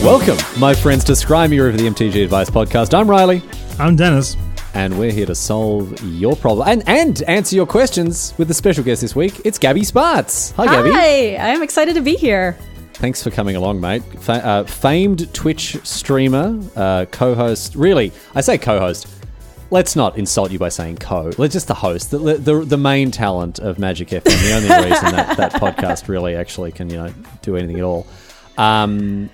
Welcome, my friends, to Scry Mirror of the MTG Advice Podcast. I'm Riley. I'm Dennis. And we're here to solve your problem and answer your questions with a special guest this week. It's Gabby Sparts. Hi, Gabby. Hi, I'm excited to be here. Thanks for coming along, mate. Famed Twitch streamer, co-host. Really, I say co-host. Let's not insult you by saying co. Let's just the host, the main talent of Magic FM. The only reason that podcast really actually can do anything at all. And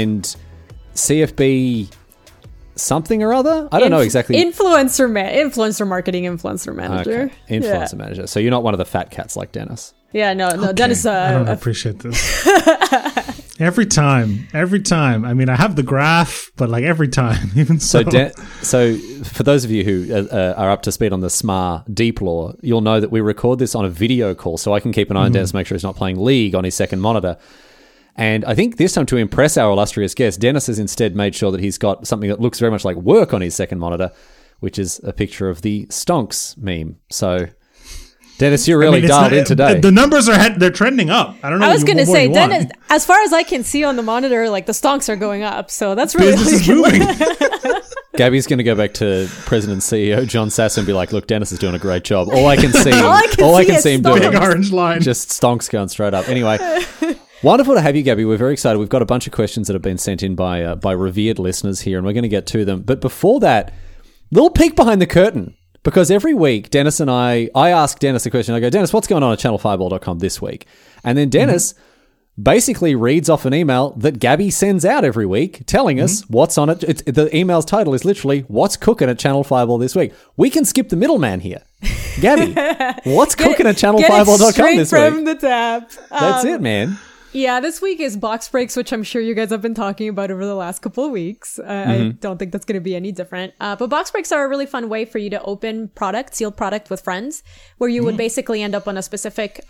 CFB something or other. I don't know exactly. Influencer marketing influencer manager. Okay. Influencer manager. So you're not one of the fat cats like Dennis. Yeah, no, okay. Dennis. I don't appreciate this. Every time. I mean, I have the graph, but like every time, even so. So for those of you who are up to speed on the SMAR deep lore, you'll know that we record this on a video call, so I can keep an eye on Dennis, make sure he's not playing League on his second monitor. And I think this time, to impress our illustrious guest, Dennis has instead made sure that he's got something that looks very much like work on his second monitor, which is a picture of the Stonks meme. So, Dennis, you're really dialed in today. The numbers they're trending up. I don't know. I was going to say, Dennis, as far as I can see on the monitor, like the Stonks are going up. So that's really business is moving. Gabby's going to go back to President and CEO John Sasson and be like, "Look, Dennis is doing a great job. All I can see, all I can see him doing, big orange line, just Stonks going straight up." Anyway. Wonderful to have you, Gabby. We're very excited. We've got a bunch of questions that have been sent in by revered listeners here, and we're going to get to them. But before that, little peek behind the curtain, because every week, Dennis and I ask Dennis a question. I go, "Dennis, what's going on at channelfireball.com this week?" And then Dennis basically reads off an email that Gabby sends out every week telling us what's on it. The email's title is literally, "What's cooking at Channel Fireball this week?" We can skip the middleman here. Gabby, what's cooking at channelfireball.com this week? Straight from the tap. That's it, man. Yeah, this week is box breaks, which I'm sure you guys have been talking about over the last couple of weeks. I don't think that's going to be any different. But box breaks are a really fun way for you to open sealed product with friends, where you would basically end up on a specific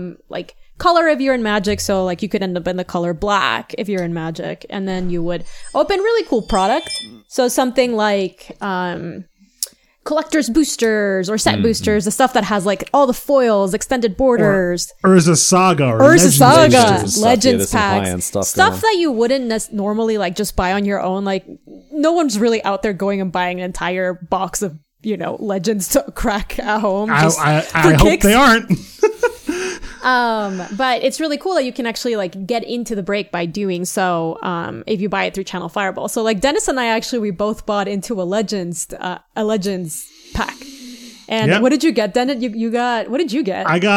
color if you're in Magic. So like you could end up in the color black if you're in Magic, and then you would open really cool product. So something like collector's boosters or set boosters, the stuff that has like all the foils, extended borders, Urza Saga, Legends packs, stuff that you wouldn't normally like just buy on your own. Like no one's really out there going and buying an entire box of Legends to crack at home. I hope they aren't. But it's really cool that you can actually like get into the break by doing so, if you buy it through Channel Fireball. So like Dennis and I we both bought into a Legends pack. And what did you get, Dennis? What did you get? I think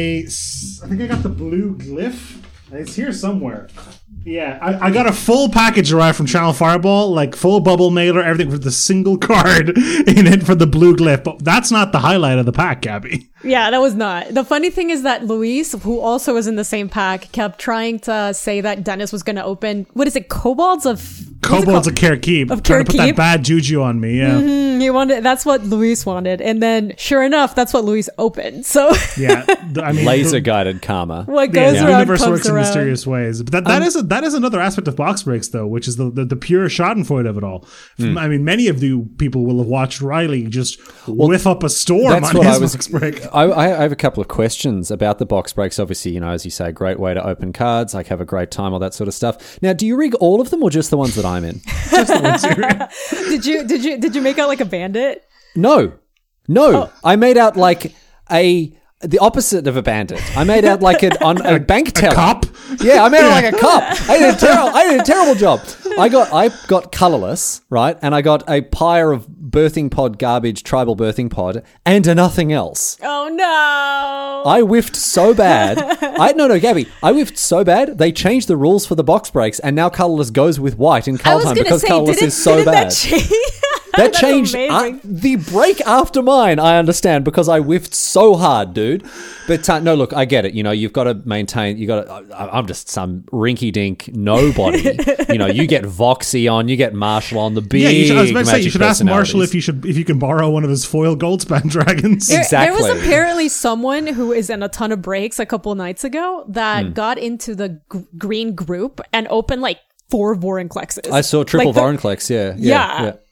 I got the blue glyph. It's here somewhere. Yeah, I got a full package arrived from Channel Fireball, like full bubble mailer, everything with the single card in it for the blue glyph. But that's not the highlight of the pack, Gabby. Yeah, that was not. The funny thing is that Luis, who also was in the same pack, kept trying to say that Dennis was going to open, Kobolds of Karakeep. Trying to put that bad juju on me, yeah. That's what Luis wanted. And then, sure enough, that's what Luis opened. So yeah, I mean, laser-guided karma. What goes around, the universe comes works around. In mysterious ways. But that is another aspect of box breaks, though, which is the pure schadenfreude of it all. I mean, many of you people will have watched Riley just whiff up a storm on his box break. I have a couple of questions about the box breaks. Obviously, as you say, great way to open cards, like have a great time, all that sort of stuff. Now, do you rig all of them or just the ones that I'm in? Just the ones you're in. Did you make out like a bandit? No. Oh. I made out like the opposite of a bandit. I made out like a bank teller. A cop? Yeah, I made out like a cop. I did a terrible job. I got colorless, right? And I got a pyre of birthing pod garbage, tribal birthing pod, and a nothing else. Oh no! I whiffed so bad. Gabby, I whiffed so bad. They changed the rules for the box breaks, and now colorless goes with white in cull time because colorless is so bad. That changed the break after mine, I understand, because I whiffed so hard, dude. But no, look, I get it. You've got to maintain, I'm just some rinky-dink nobody. You get Voxy on, you get Marshall on, the big I was about to say, you should ask Marshall if you can borrow one of his foil Goldspan dragons. Exactly. There was apparently someone who is in a ton of breaks a couple nights ago that got into the green group and opened like 4 Vorinclexes. I saw triple Vorinclex, yeah.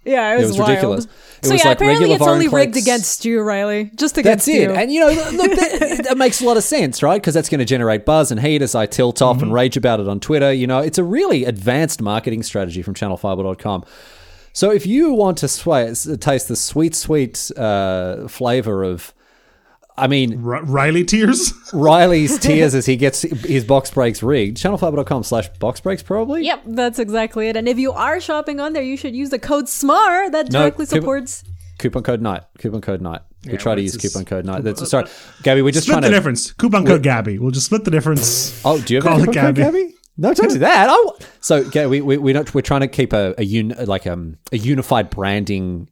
Yeah, it was wild. ridiculous. It So was yeah, like apparently regular it's only Vorinclex. rigged against you, Riley. Just against That's it. you. And, look, that makes a lot of sense, right? Because that's going to generate buzz and heat as I tilt off and rage about it on Twitter. It's a really advanced marketing strategy from channelfireball.com. So if you want to taste the sweet, sweet flavor of, Riley tears. Riley's tears as he gets his box breaks rigged, channelfireball.com/boxbreaks probably. Yep, that's exactly it. And if you are shopping on there, you should use the code SMAR that directly supports. Coupon code night. We try to use coupon code night. Sorry, Gabby, Gabby, we're just split trying the to difference. Coupon code Gabby. We'll just split the difference. Oh, do you have Call a it coupon code, Gabby. Gabby? No, don't do that. So, Gabby, we're trying to keep a unified branding.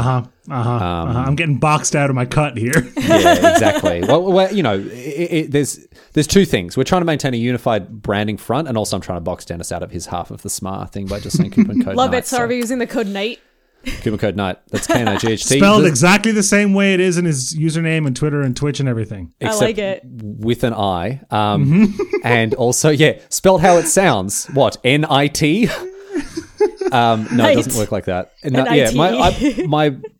I'm getting boxed out of my cut here. Yeah, exactly. Well, there's two things. We're trying to maintain a unified branding front, and also I'm trying to box Dennis out of his half of the SMAR thing by just saying coupon code Love night. it. So are we using the code NIGHT? Coupon code night. That's KNIGHT. Spelled exactly the same way it is in his username and Twitter and Twitch and everything. I like it. With an I. And also, spelled how it sounds. What? NIT? No, it doesn't work like that. No, NIT.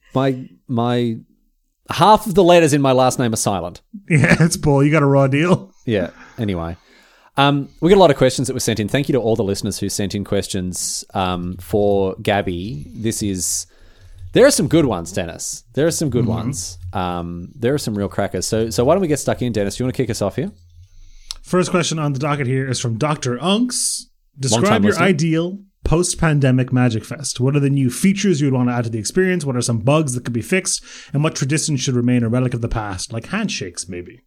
my half of the letters in my last name are silent. Yeah, it's bull. You got a raw deal. Yeah. Anyway. We got a lot of questions that were sent in. Thank you to all the listeners who sent in questions for Gabby. There are some good ones, Dennis. There are some good ones. There are some real crackers. So why don't we get stuck in, Dennis? Do you want to kick us off here? First question on the docket here is from Dr. Unks. Describe Long-time your listener. ideal post-pandemic Magic Fest. What are the new features you would want to add to the experience? What are some bugs that could be fixed? And what traditions should remain a relic of the past, like handshakes, maybe?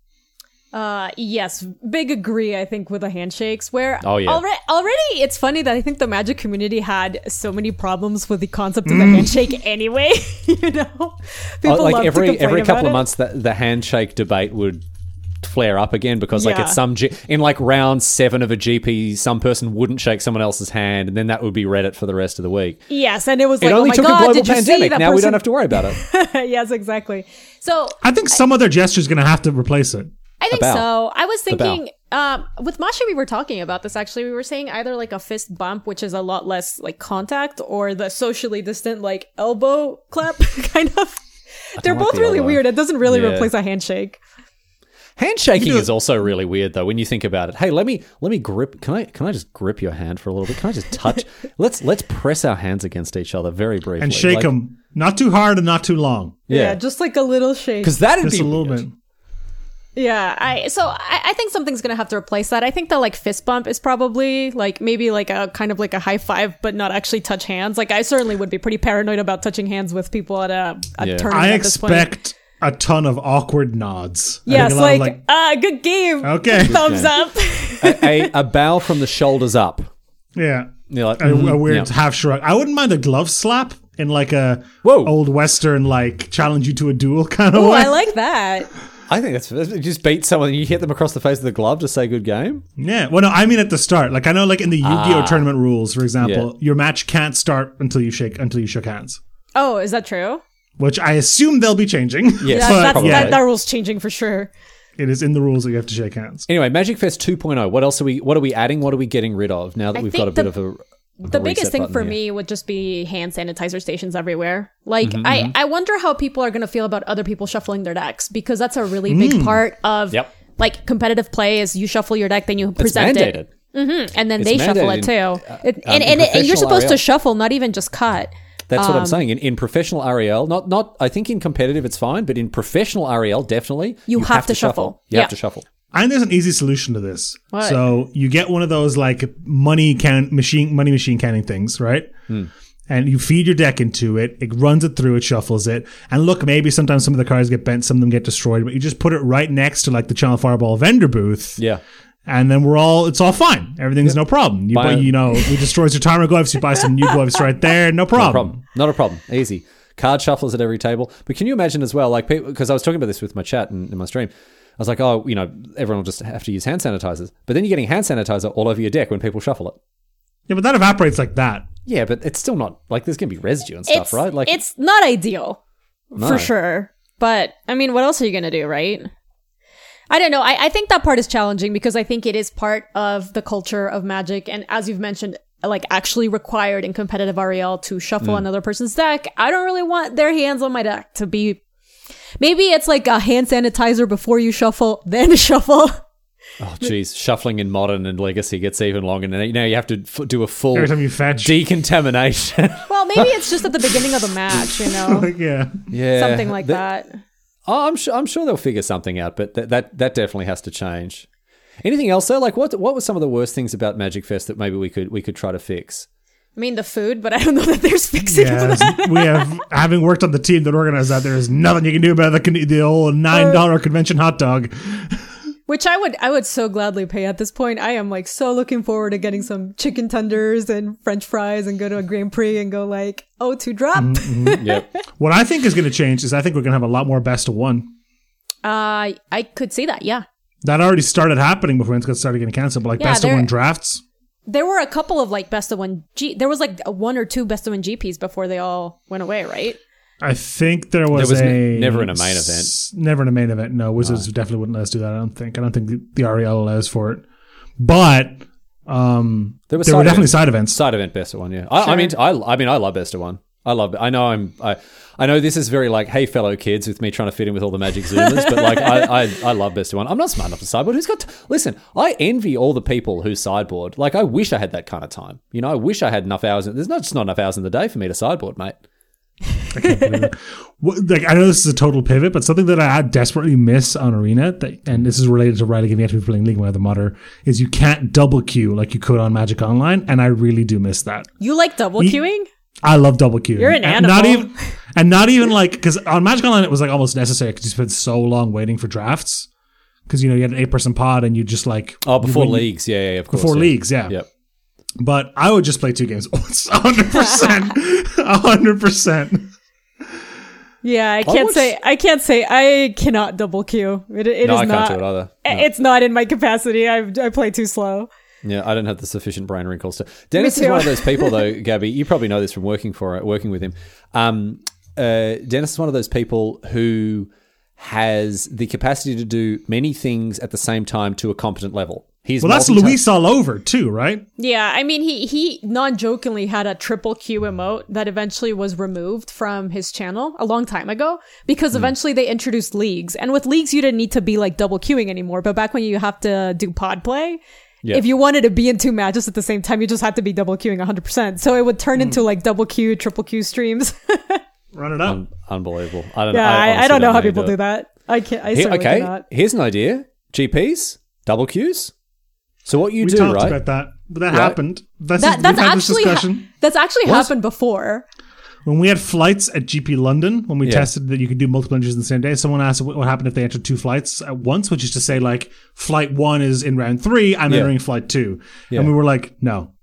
Yes, big agree, I think, with the handshakes, where already it's funny that I think the Magic community had so many problems with the concept of the handshake anyway. People love every to complain couple about of months the handshake debate would flare up again because Yeah. in round 7 of a GP, some person wouldn't shake someone else's hand, and then that would be Reddit for the rest of the week. Yes, and it was It like, only oh my took God, a global did you see pandemic. that Now we person? don't have to worry about it. Yes, exactly. So I think some other gesture is going to have to replace it. I think bow. so. I was The bow. thinking with Masha, we were talking about this actually. We were saying either like a fist bump, which is a lot less like contact, or the socially distant like elbow clap kind of. They're like both the really elbow. weird. It doesn't really Yeah. replace a handshake. Handshaking is also really weird though when you think about it. Hey, let me grip. Can I just grip your hand for a little bit? Can I just touch? let's press our hands against each other very briefly And shake them. Not too hard and not too long. Yeah, just like a little shake. because that'd Just be a little weird. bit. Yeah, I think something's gonna have to replace that. I think the like fist bump is probably like maybe like a kind of like a high five, but not actually touch hands. Like I certainly would be pretty paranoid about touching hands with people at a Yeah. tournament. I at this point. expect a ton of awkward nods. I Yes, think a lot of, good game. Okay. Thumbs up. a bow from the shoulders up. yeah. You're like, A weird yeah. half shrug. I wouldn't mind a glove slap in like a Whoa. old western like challenge you to a duel kind of Oh, way. I like that. I think that's you just beat someone and you hit them across the face with a glove to say good game. Yeah. Well, no, I mean at the start. Like I know, like in the Yu-Gi-Oh tournament rules, for example, your match can't start until you shook hands, Oh, is that true? which I assume they'll be changing. Yes, But, probably. That rule's changing for sure. it is in the rules that you have to shake hands. Anyway, Magic Fest 2.0. What else are we adding? What are we getting rid of now that I we've think got a bit of a The biggest reset thing button for here? me would just be hand sanitizer stations everywhere. Like, I wonder how people are going to feel about other people shuffling their decks, because that's a really big part of Yep. like competitive play is you shuffle your deck, then you It's present mandated. it. And then It's they shuffle it mandated too. in And you're professional supposed to RL. shuffle, not even just cut. That's what I'm saying. In professional REL, not I think in competitive it's fine, but in professional REL, definitely You have to shuffle. You Yeah. have to shuffle. I think there's an easy solution to this. What? So you get one of those like money machine counting things, right? And you feed your deck into it. It runs it through. It shuffles it. And look, maybe sometimes some of the cards get bent, some of them get destroyed, but you just put it right next to like the Channel Fireball vendor booth. Yeah. And then it's all fine. Everything's no problem. You buy, we destroys your timer glyphs. You buy some new glyphs right there. No problem. Not a problem. Easy. Card shuffles at every table. But can you imagine as well, like, because I was talking about this with my chat in my stream, I was like, oh, everyone will just have to use hand sanitizers. But then you're getting hand sanitizer all over your deck when people shuffle it. Yeah, but that evaporates like that. Yeah, but it's still not, like, there's going to be residue and stuff, right? Like, It's not ideal No. for sure. But I mean, what else are you going to do, right? I don't know. I think that part is challenging because I think it is part of the culture of Magic. And as you've mentioned, like actually required in competitive REL to shuffle another person's deck. I don't really want their hands on my deck to be. Maybe it's like a hand sanitizer before you shuffle, then shuffle. Oh, geez. Shuffling in Modern and Legacy gets even longer. Now you have to do a full Every time you fetch. decontamination. Well, maybe it's just at the beginning of the match, you know, Like, yeah. Yeah. something like that. Oh, I'm sure they'll figure something out, but that definitely has to change. Anything else though? Like what were some of the worst things about Magic Fest that maybe we could try to fix? I mean, the food, but I don't know that there's fixing for that. Yeah, we have, having worked on the team that organized that, there is nothing you can do about the old $9 convention hot dog. Which I would so gladly pay at this point. I am like so looking forward to getting some chicken tenders and French fries and go to a Grand Prix and go like, oh, to drop. Yep. What I think is going to change is I think we're going to have a lot more best of one. I could see that, yeah. That already started happening before it started getting canceled, but like Yeah, best of one drafts. There were a couple of like best of one there was like one or two best of one GPs before they all went away, right? I think there was never in a main event. Never in a main event. No, Wizards definitely wouldn't let us do that. I don't think the REL allows for it. But there were definitely side events. Side event best of one, yeah. I mean, I love best of one. I love it. I know this is very like, hey, fellow kids, with me trying to fit in with all the Magic Zoomers, but like, I love best of one. I'm not smart enough to sideboard. Listen, I envy all the people who sideboard. Like, I wish I had that kind of time. You know, I wish I had enough hours. There's just not enough hours in the day for me to sideboard, mate. I can't believe it. Like, I know this is a total pivot, but something that I desperately miss on Arena, and this is related to Riley giving it to me playing League of the Modder, is you can't double queue like you could on Magic Online, and I really do miss that. You like double queuing? I love double queuing. You're an animal. Not even like, because on Magic Online it was like almost necessary because you spent so long waiting for drafts. Because, you know, you had an 8-person pod and you just like... Oh, before leagues. Yeah, of course. Before leagues, yeah. Yep. But I would just play 2 games. 100%. 100%. Yeah, I can't say I cannot double queue. It is I not. can't do it either. No. It's not in my capacity. I play too slow. Yeah, I don't have the sufficient brain wrinkles to. Dennis is one of those people, though, Gabby. You probably know this from working with him. Dennis is one of those people who has the capacity to do many things at the same time to a competent level. That's Luis all over too, right? Yeah, I mean, he non-jokingly had a triple Q emote that eventually was removed from his channel a long time ago because eventually they introduced leagues. And with leagues, you didn't need to be like double queuing anymore. But back when you have to do pod play, if you wanted to be in 2 matches at the same time, you just had to be double queuing 100%. So it would turn into like double Q, triple Q streams. Run it up. Unbelievable. I don't know how people do that. I can't. I certainly cannot. Here's an idea. GPs, double Qs. So what you we do, talked right? about that, but that happened. That's actually happened before. When we had flights at GP London, when we tested that you could do multiple entries in the same day, someone asked what happened if they entered 2 flights at once, which is to say, like, flight 1 is in round 3, I'm entering flight 2. And we were like, no.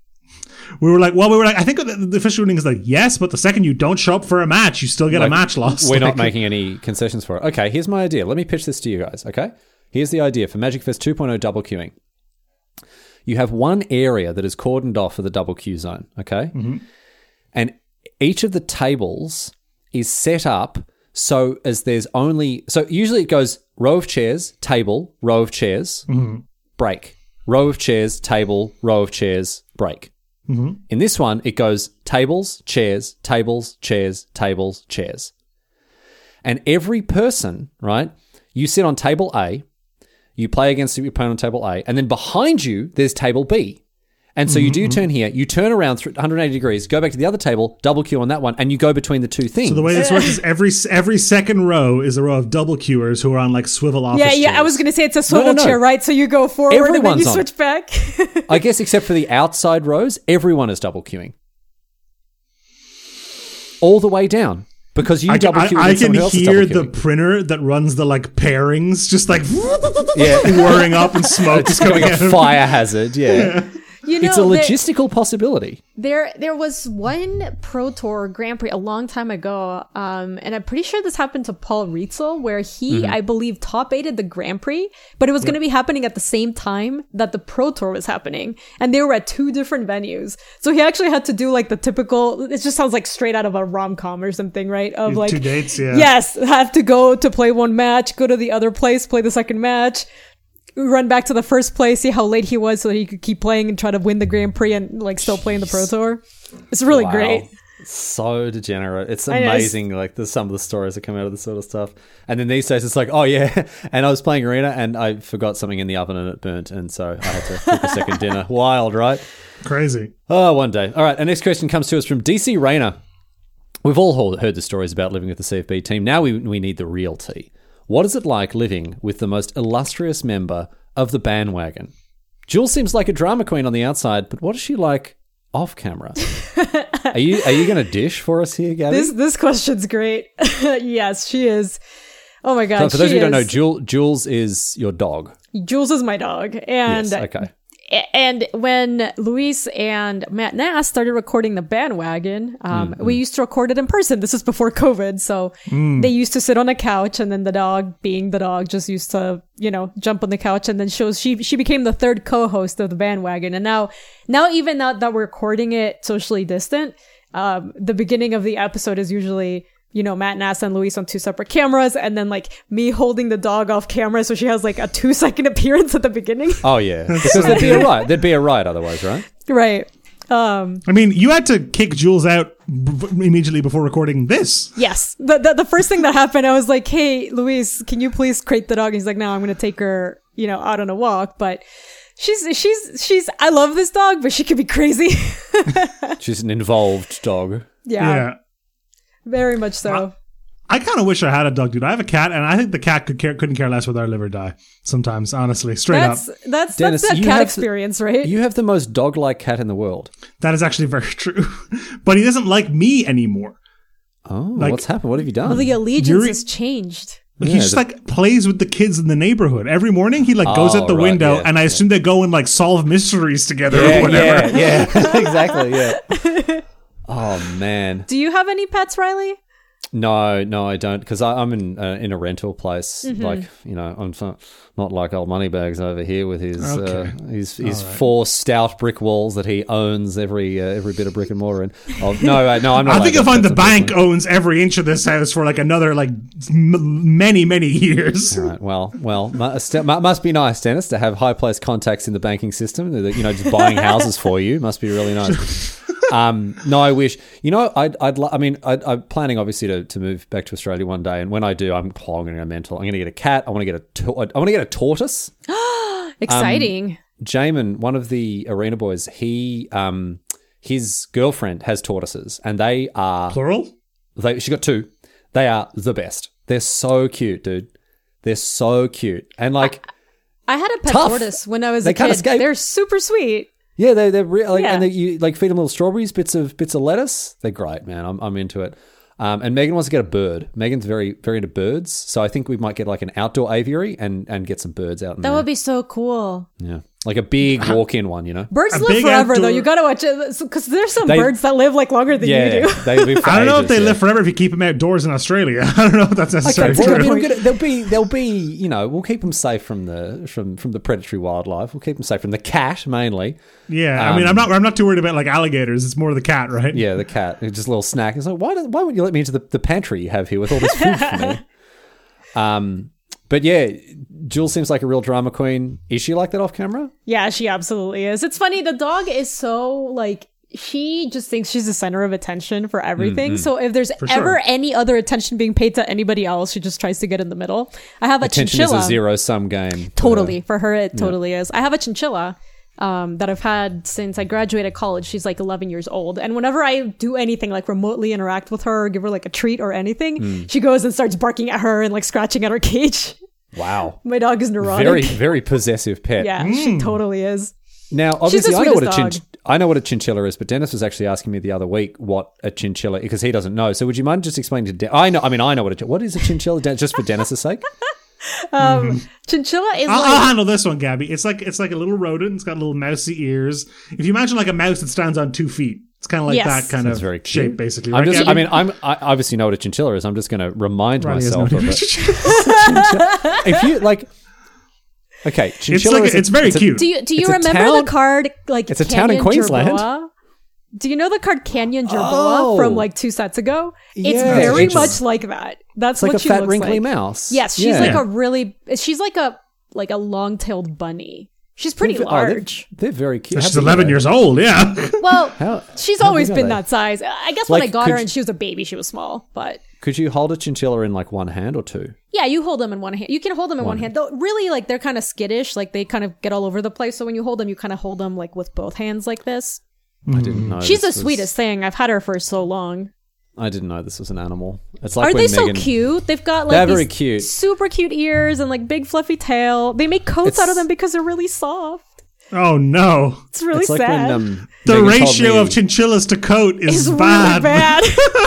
I think the official ruling is like, yes, but the second you don't show up for a match, you still get a match loss. We're not making any concessions for it. Okay, here's my idea. Let me pitch this to you guys, okay? Here's the idea for Magic Fest 2.0 double queuing. You have one area that is cordoned off for the double queue zone, okay? Mm-hmm. And each of the tables is set up so as there's only... So usually it goes row of chairs, table, row of chairs, break. Row of chairs, table, row of chairs, break. Mm-hmm. In this one, it goes tables, chairs, tables, chairs, tables, chairs. And every person, right, you sit on table A, you play against your opponent on table A, and then behind you, there's table B. And so you do turn here, you turn around 180 degrees, go back to the other table, double queue on that one, and you go between the two things. So the way this works is every second row is a row of double queuers who are on like swivel office chairs. I was going to say it's a swivel chair, right? So you go forward and then you switch back. I guess except for the outside rows, everyone is double queuing. All the way down. Because you double queue I can hear the printer that runs the like pairings just like whirring up and smoke is going a fire hazard, You know, it's a logistical possibility. There was one Pro Tour Grand Prix a long time ago, and I'm pretty sure this happened to Paul Rietzel, where he, I believe, top-8'd the Grand Prix, but it was going to be happening at the same time that the Pro Tour was happening, and they were at 2 different venues. So he actually had to do like the typical, it just sounds like straight out of a rom-com or something, right? Of like 2 dates, yes, have to go to play 1 match, go to the other place, play the second match. run back to the first place, see how late he was, so that he could keep playing and try to win the Grand Prix and like still play in the Pro Tour. It's really great. So degenerate. It's amazing, like some of the stories that come out of this sort of stuff. And then these days it's like, oh yeah, and I was playing Arena and I forgot something in the oven and it burnt, and so I had to cook a second dinner. Wild, right? Crazy. Oh, one day. All right, our next question comes to us from DC Rayner. We've all heard the stories about living with the CFB team. Now we need the real tea. What is it like living with the most illustrious member of the bandwagon? Jules seems like a drama queen on the outside, but what is she like off camera? Are you going to dish for us here, Gabby? This question's great. Yes, she is. Oh my god! So for those of you who don't know, Jules is your dog. Jules is my dog, and yes, okay. And when Luis and Matt Nass started recording the bandwagon, we used to record it in person. This is before COVID. So they used to sit on a couch, and then the dog, being the dog, just used to, jump on the couch. And then she became the third co-host of the bandwagon. And now even now that we're recording it socially distant, the beginning of the episode is usually, Matt Nass and Luis on two separate cameras, and then like me holding the dog off camera, so she has like a 2-second appearance at the beginning. Oh yeah, because there'd be a riot otherwise, right? Right. I mean, you had to kick Jules out immediately before recording this. Yes. The first thing that happened, I was like, "Hey, Luis, can you please crate the dog?" And he's like, "No, I'm going to take her, out on a walk." But she's. I love this dog, but she could be crazy. She's an involved dog. Yeah. Very much so. I kind of wish I had a dog, dude. I have a cat, and I think the cat couldn't care less whether I live or die. Sometimes, honestly, straight up. That's Dennis, that cat experience, right? You have the most dog-like cat in the world. That is actually very true. But he doesn't like me anymore. Oh, what's happened? What have you done? Well, the allegiance has changed. He just plays with the kids in the neighborhood. Every morning he goes out the window, and I assume they go and solve mysteries together or whatever. Yeah, exactly. Yeah. Oh man. Do you have any pets, Riley? No, I don't, because I'm in a rental place. Mm-hmm. I'm not like old Moneybags over here with his 4 stout brick walls that he owns every bit of brick and mortar in. No, I'm not. I think you'll find the bank owns every inch of this house for another many years. All right. Well, must be nice, Dennis, to have high place contacts in the banking system. Just buying houses for you must be really nice. No, I wish. I'm planning obviously to move back to Australia one day, and when I do, I'm going to go mental. I'm going to get a cat. I want to get a tortoise. Exciting. Jamin, one of the Arena boys, his girlfriend has tortoises, and they are plural. She got 2. They are the best. They're so cute, dude. They're so cute, and I had a pet tortoise when I was a kid. Escape. They're super sweet. Yeah, they're really, and you feed them little strawberries, bits of lettuce. They're great, man. I'm into it. And Megan wants to get a bird. Megan's very, very into birds, so I think we might get an outdoor aviary and get some birds out in there. That would be so cool. Yeah, like a big walk-in one, Birds live forever, though. You got to watch it, because there's some birds that live longer than you do. I don't know if they live forever if you keep them outdoors in Australia. I don't know if that's necessarily true. They'll be. We'll keep them safe from the predatory wildlife. We'll keep them safe from the cat mainly. Yeah, I'm not too worried about alligators. It's more the cat, right? Yeah, the cat. It's just a little snack. It's like, why wouldn't you let me into the pantry you have here with all this food for me? But yeah, Jules seems like a real drama queen. Is she like that off camera? Yeah, she absolutely is. It's funny. The dog is so she just thinks she's the center of attention for everything. Mm-hmm. So if there's any other attention being paid to anybody else, she just tries to get in the middle. I have a chinchilla. Attention is a zero-sum game. Totally. For her, it totally is. I have a chinchilla that I've had since I graduated college. She's 11 years old. And whenever I do anything remotely interact with her or give her a treat or anything, she goes and starts barking at her and scratching at her cage. Wow. My dog is neurotic. Very, very possessive pet. Yeah, she totally is. Now, obviously, I know what a chinchilla is, but Dennis was actually asking me the other week what a chinchilla, because he doesn't know. So would you mind just explaining to Dennis? I know what is a chinchilla, just for Dennis's sake? Chinchilla is I'll handle this one, Gabby. It's like a little rodent. It's got little mousy ears. If you imagine a mouse that stands on 2 feet, it's kind of that kind of very shape, basically. I Right, I obviously know what a chinchilla is. I'm just going to remind myself of it. If you okay, chinchilla. It's very cute. Do you remember the card it's a town in Queensland? Jerboa? Do you know the card Canyon Jerboa from 2 sets ago? It's Yeah. very much like that. That's It's like what a she fat looks wrinkly like. mouse. Yes, she's she's like a like a long-tailed bunny. She's pretty They're- large. They're very cute. She's How big are 11 they? years old, yeah. Well, she's how always big are been they? that size. I guess when Like, I got could her you- and she was a baby, she was small. But Could you hold a chinchilla in like one hand or two? yeah, you hold them in one hand. You can hold them in one hand. Though really, like they're kind of skittish. Like they kind of get all over the place. So when you hold them, you kind of hold them like with both hands like this. I didn't know. She's the this was- sweetest thing. I've had her for so long. I didn't know this was an animal. It's like Are when they so Megan, cute? They've got like They're these very cute. super cute ears and like big fluffy tail. They make coats out of It's- them because they're really soft. Oh, no. It's really It's like sad. when The Megan told ratio me- of chinchillas to coat is it's bad. really bad.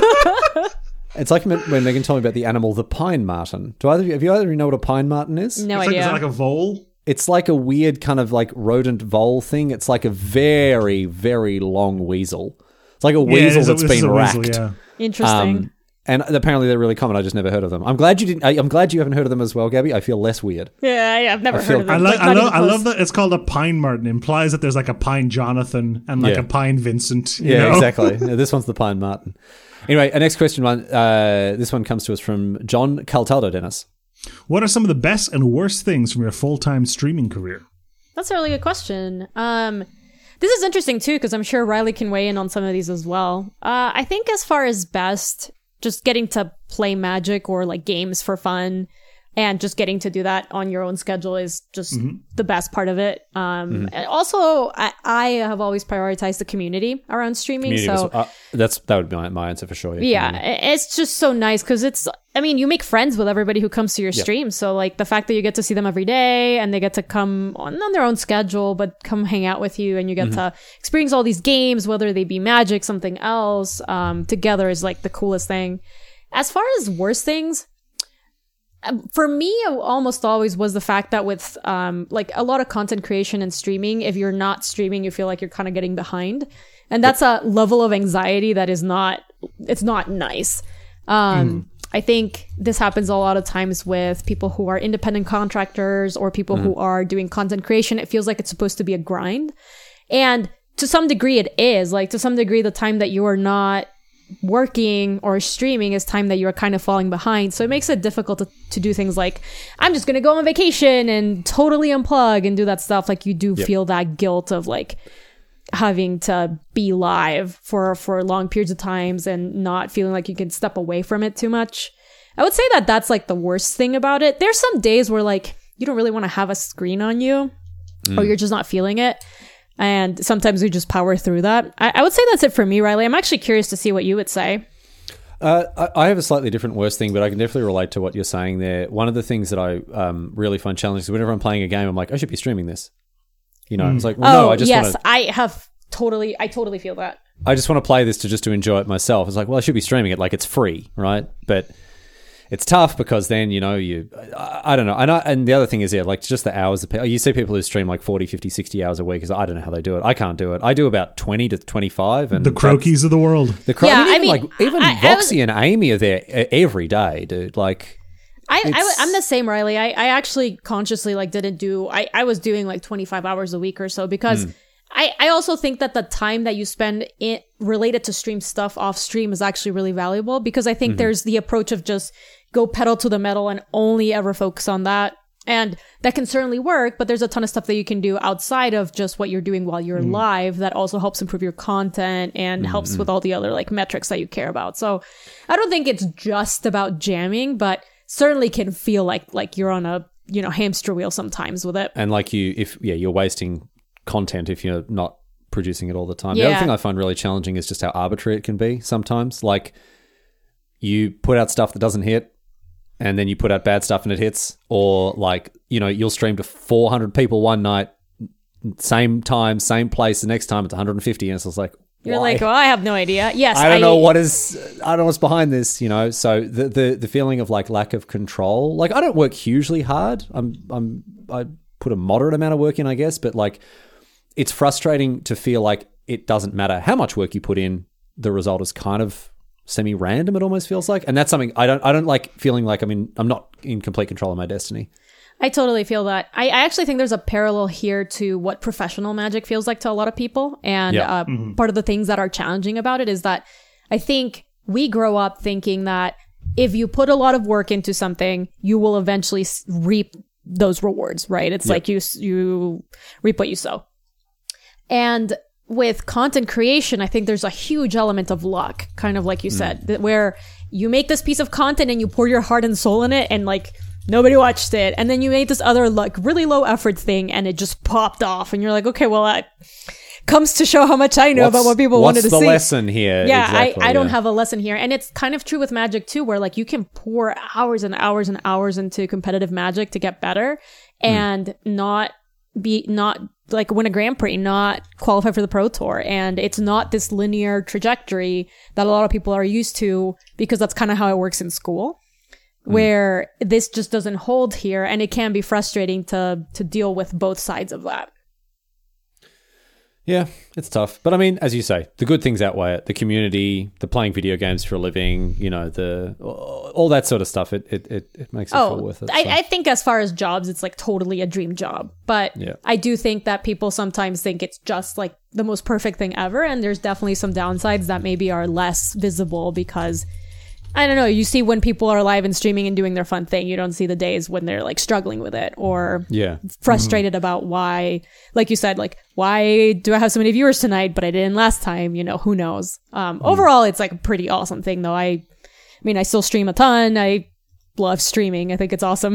It's like when Megan told me about the animal, the pine marten. Have you either of you know what a pine marten is? No It's like, is idea. it like a vole? It's like a weird kind of like rodent vole thing. It's like a very, very long weasel. It's like a weasel this that's is been a racked. weasel, yeah. Interesting. And apparently they're really common. I just never heard of them. I'm glad you didn't. I'm glad you haven't heard of them as well, Gabby. I feel less weird. Yeah, I've never feel- heard of I, them. like, Not I, even love, I close. love that it's called a pine marten. It implies that there's like a pine Jonathan and like Yeah. a pine Vincent. You Yeah, know? exactly. Yeah, this one's the pine marten. Anyway, our next question one. This one comes to us from John Caltaldo, Dennis. What are some of the best and worst things from your full-time streaming career? That's a really good question. This is interesting too because I'm sure Riley can weigh in on some of these as well. I think as far as best, just getting to play Magic or like games for fun and just getting to do that on your own schedule is just the best part of it. And also, I have always prioritized the community around streaming. So that would be my answer for sure. yeah, it's just so nice because you make friends with everybody who comes to your stream. So like the fact that you get to see them every day and they get to come on their own schedule, but come hang out with you and you get to experience all these games, whether they be Magic, something else, together is like the coolest thing. As far as worst things, for me, it almost always was the fact that with like a lot of content creation and streaming, if you're not streaming, you feel like you're kind of getting behind. And that's a level of anxiety that is not nice. I think this happens a lot of times with people who are independent contractors or people who are doing content creation. It feels like it's supposed to be a grind. And to some degree it is. Like to some degree, the time that you are not working or streaming is time that you're kind of falling behind. So it makes it difficult to do things like, I'm just going to go on vacation and totally unplug and do that stuff. Like you do feel that guilt of like having to be live for long periods of times and not feeling like you can step away from it too much. I would say that that's like the worst thing about it. There's some days where like you don't really want to have a screen on you or you're just not feeling it. And sometimes we just power through that. I would say that's it for me, Riley. I'm actually curious to see what you would say. I have a slightly different worst thing, but I can definitely relate to what you're saying there. One of the things that I really find challenging is whenever I'm playing a game, I'm like, I should be streaming this. You know, it's like, well, no, I just want to. I totally feel that. I just want to play this to enjoy it myself. It's like, well, I should be streaming it like it's free, right? But it's tough because then, you know, I don't know. And the other thing is, like just the hours. You see people who stream like 40, 50, 60 hours a week. I don't know how they do it. I can't do it. I do about 20 to 25. And The Crokies of the world. Even Voxy and Amy are there every day, dude. Like, I'm the same, Riley. I actually consciously like didn't do. I was doing like 25 hours a week or so because I also think that the time that you spend related to stream stuff off stream is actually really valuable because I think there's the approach of just go pedal to the metal and only ever focus on that. And that can certainly work, but there's a ton of stuff that you can do outside of just what you're doing while you're live that also helps improve your content and helps with all the other like metrics that you care about. So I don't think it's just about jamming, but certainly can feel like you're on a, you know, hamster wheel sometimes with it. and like you're wasting content if you're not producing it all the time. The other thing I find really challenging is just how arbitrary it can be sometimes. Like you put out stuff that doesn't hit and then you put out bad stuff and it hits, or like, you know, you'll stream to 400 people one night, same time, same place. The next time it's 150 and it's just like, You're why? like, well, I have no idea. Yes, I don't know what's behind this, you know. So the feeling of like lack of control. Like I don't work hugely hard. I put a moderate amount of work in, I guess, but like it's frustrating to feel like it doesn't matter how much work you put in, the result is kind of semi-random, it almost feels like. And that's something I don't like, feeling like I'm not in complete control of my destiny. I totally feel that. I actually think there's a parallel here to what professional Magic feels like to a lot of people. And part of the things that are challenging about it is that I think we grow up thinking that if you put a lot of work into something, you will eventually reap those rewards, right? It's like you reap what you sow. And with content creation, I think there's a huge element of luck, kind of like you said, where you make this piece of content and you pour your heart and soul in it, and like nobody watched it, and then you made this other like really low effort thing and it just popped off, and you're like, okay, well, that comes to show how much I know about what people wanted to see. What's the lesson here? Yeah, exactly, I don't have a lesson here. And it's kind of true with Magic too, where like you can pour hours and hours and hours into competitive Magic to get better and not like win a Grand Prix, not qualify for the Pro Tour. And it's not this linear trajectory that a lot of people are used to, because that's kind of how it works in school, where this just doesn't hold here. And it can be frustrating to deal with both sides of that. Yeah, it's tough. But I mean, as you say, the good things outweigh it. The community, the playing video games for a living, you know, all that sort of stuff. It makes it feel worth it. So. I think as far as jobs, it's like totally a dream job. But I do think that people sometimes think it's just like the most perfect thing ever. And there's definitely some downsides that maybe are less visible because, I don't know, you see when people are live and streaming and doing their fun thing. You don't see the days when they're like struggling with it or frustrated about why, like you said, like, why do I have so many viewers tonight, but I didn't last time? You know, who knows? Overall, it's like a pretty awesome thing, though. I mean, I still stream a ton. I love streaming. I think it's awesome.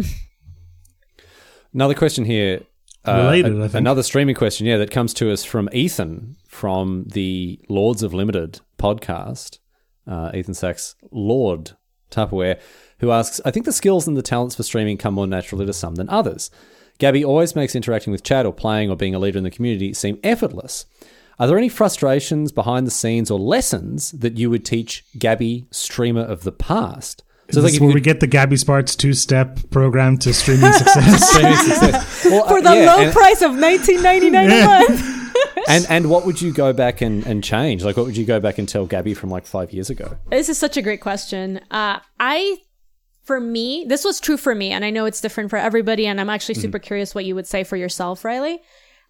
Another question here. Related, I think. Another streaming question, that comes to us from Ethan from the Lords of Limited podcast. Ethan Sachs, Lord Tupperware, who asks, I think the skills and the talents for streaming come more naturally to some than others. Gabby always makes interacting with chat or playing or being a leader in the community seem effortless. Are there any frustrations behind the scenes or lessons that you would teach Gabby, streamer of the past? So this is where we get the Gabby Sparks 2-step program to streaming success. Well, for the low price of $19.99 a month. And what would you go back and change? Like, what would you go back and tell Gabby from like 5 years ago? This is such a great question. For me, this was true for me, and I know it's different for everybody, and I'm actually super curious what you would say for yourself, Riley.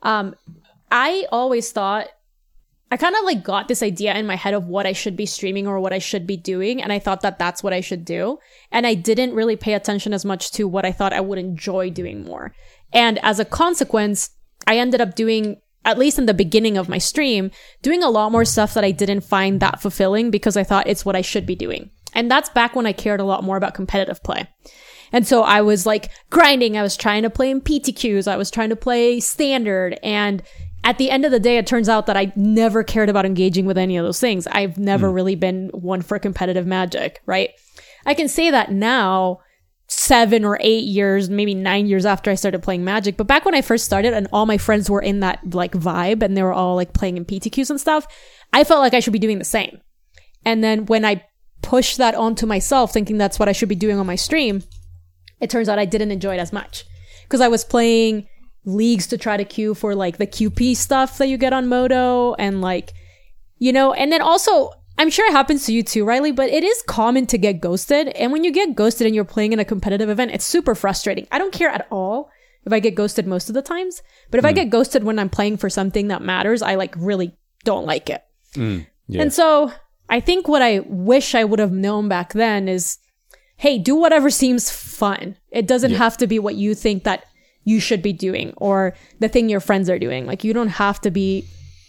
I always thought, I kind of like got this idea in my head of what I should be streaming or what I should be doing, and I thought that that's what I should do. And I didn't really pay attention as much to what I thought I would enjoy doing more. And as a consequence, I ended up doing, at least in the beginning of my stream, doing a lot more stuff that I didn't find that fulfilling because I thought it's what I should be doing. And that's back when I cared a lot more about competitive play. And so I was like grinding. I was trying to play in PTQs. I was trying to play standard. And at the end of the day, it turns out that I never cared about engaging with any of those things. I've never really been one for competitive Magic, right? I can say that now, 7 or 8 years, maybe 9 years after I started playing Magic. But back when I first started and all my friends were in that like vibe and they were all like playing in PTQs and stuff, I felt like I should be doing the same. And then when I pushed that onto myself, thinking that's what I should be doing on my stream, it turns out I didn't enjoy it as much because I was playing leagues to try to queue for like the QP stuff that you get on Moto and like, you know, and then also, I'm sure it happens to you too, Riley, but it is common to get ghosted. And when you get ghosted and you're playing in a competitive event, it's super frustrating. I don't care at all if I get ghosted most of the times, but if I get ghosted when I'm playing for something that matters, I like really don't like it. And so I think what I wish I would have known back then is, hey, do whatever seems fun. It doesn't have to be what you think that you should be doing or the thing your friends are doing. Like you don't have to be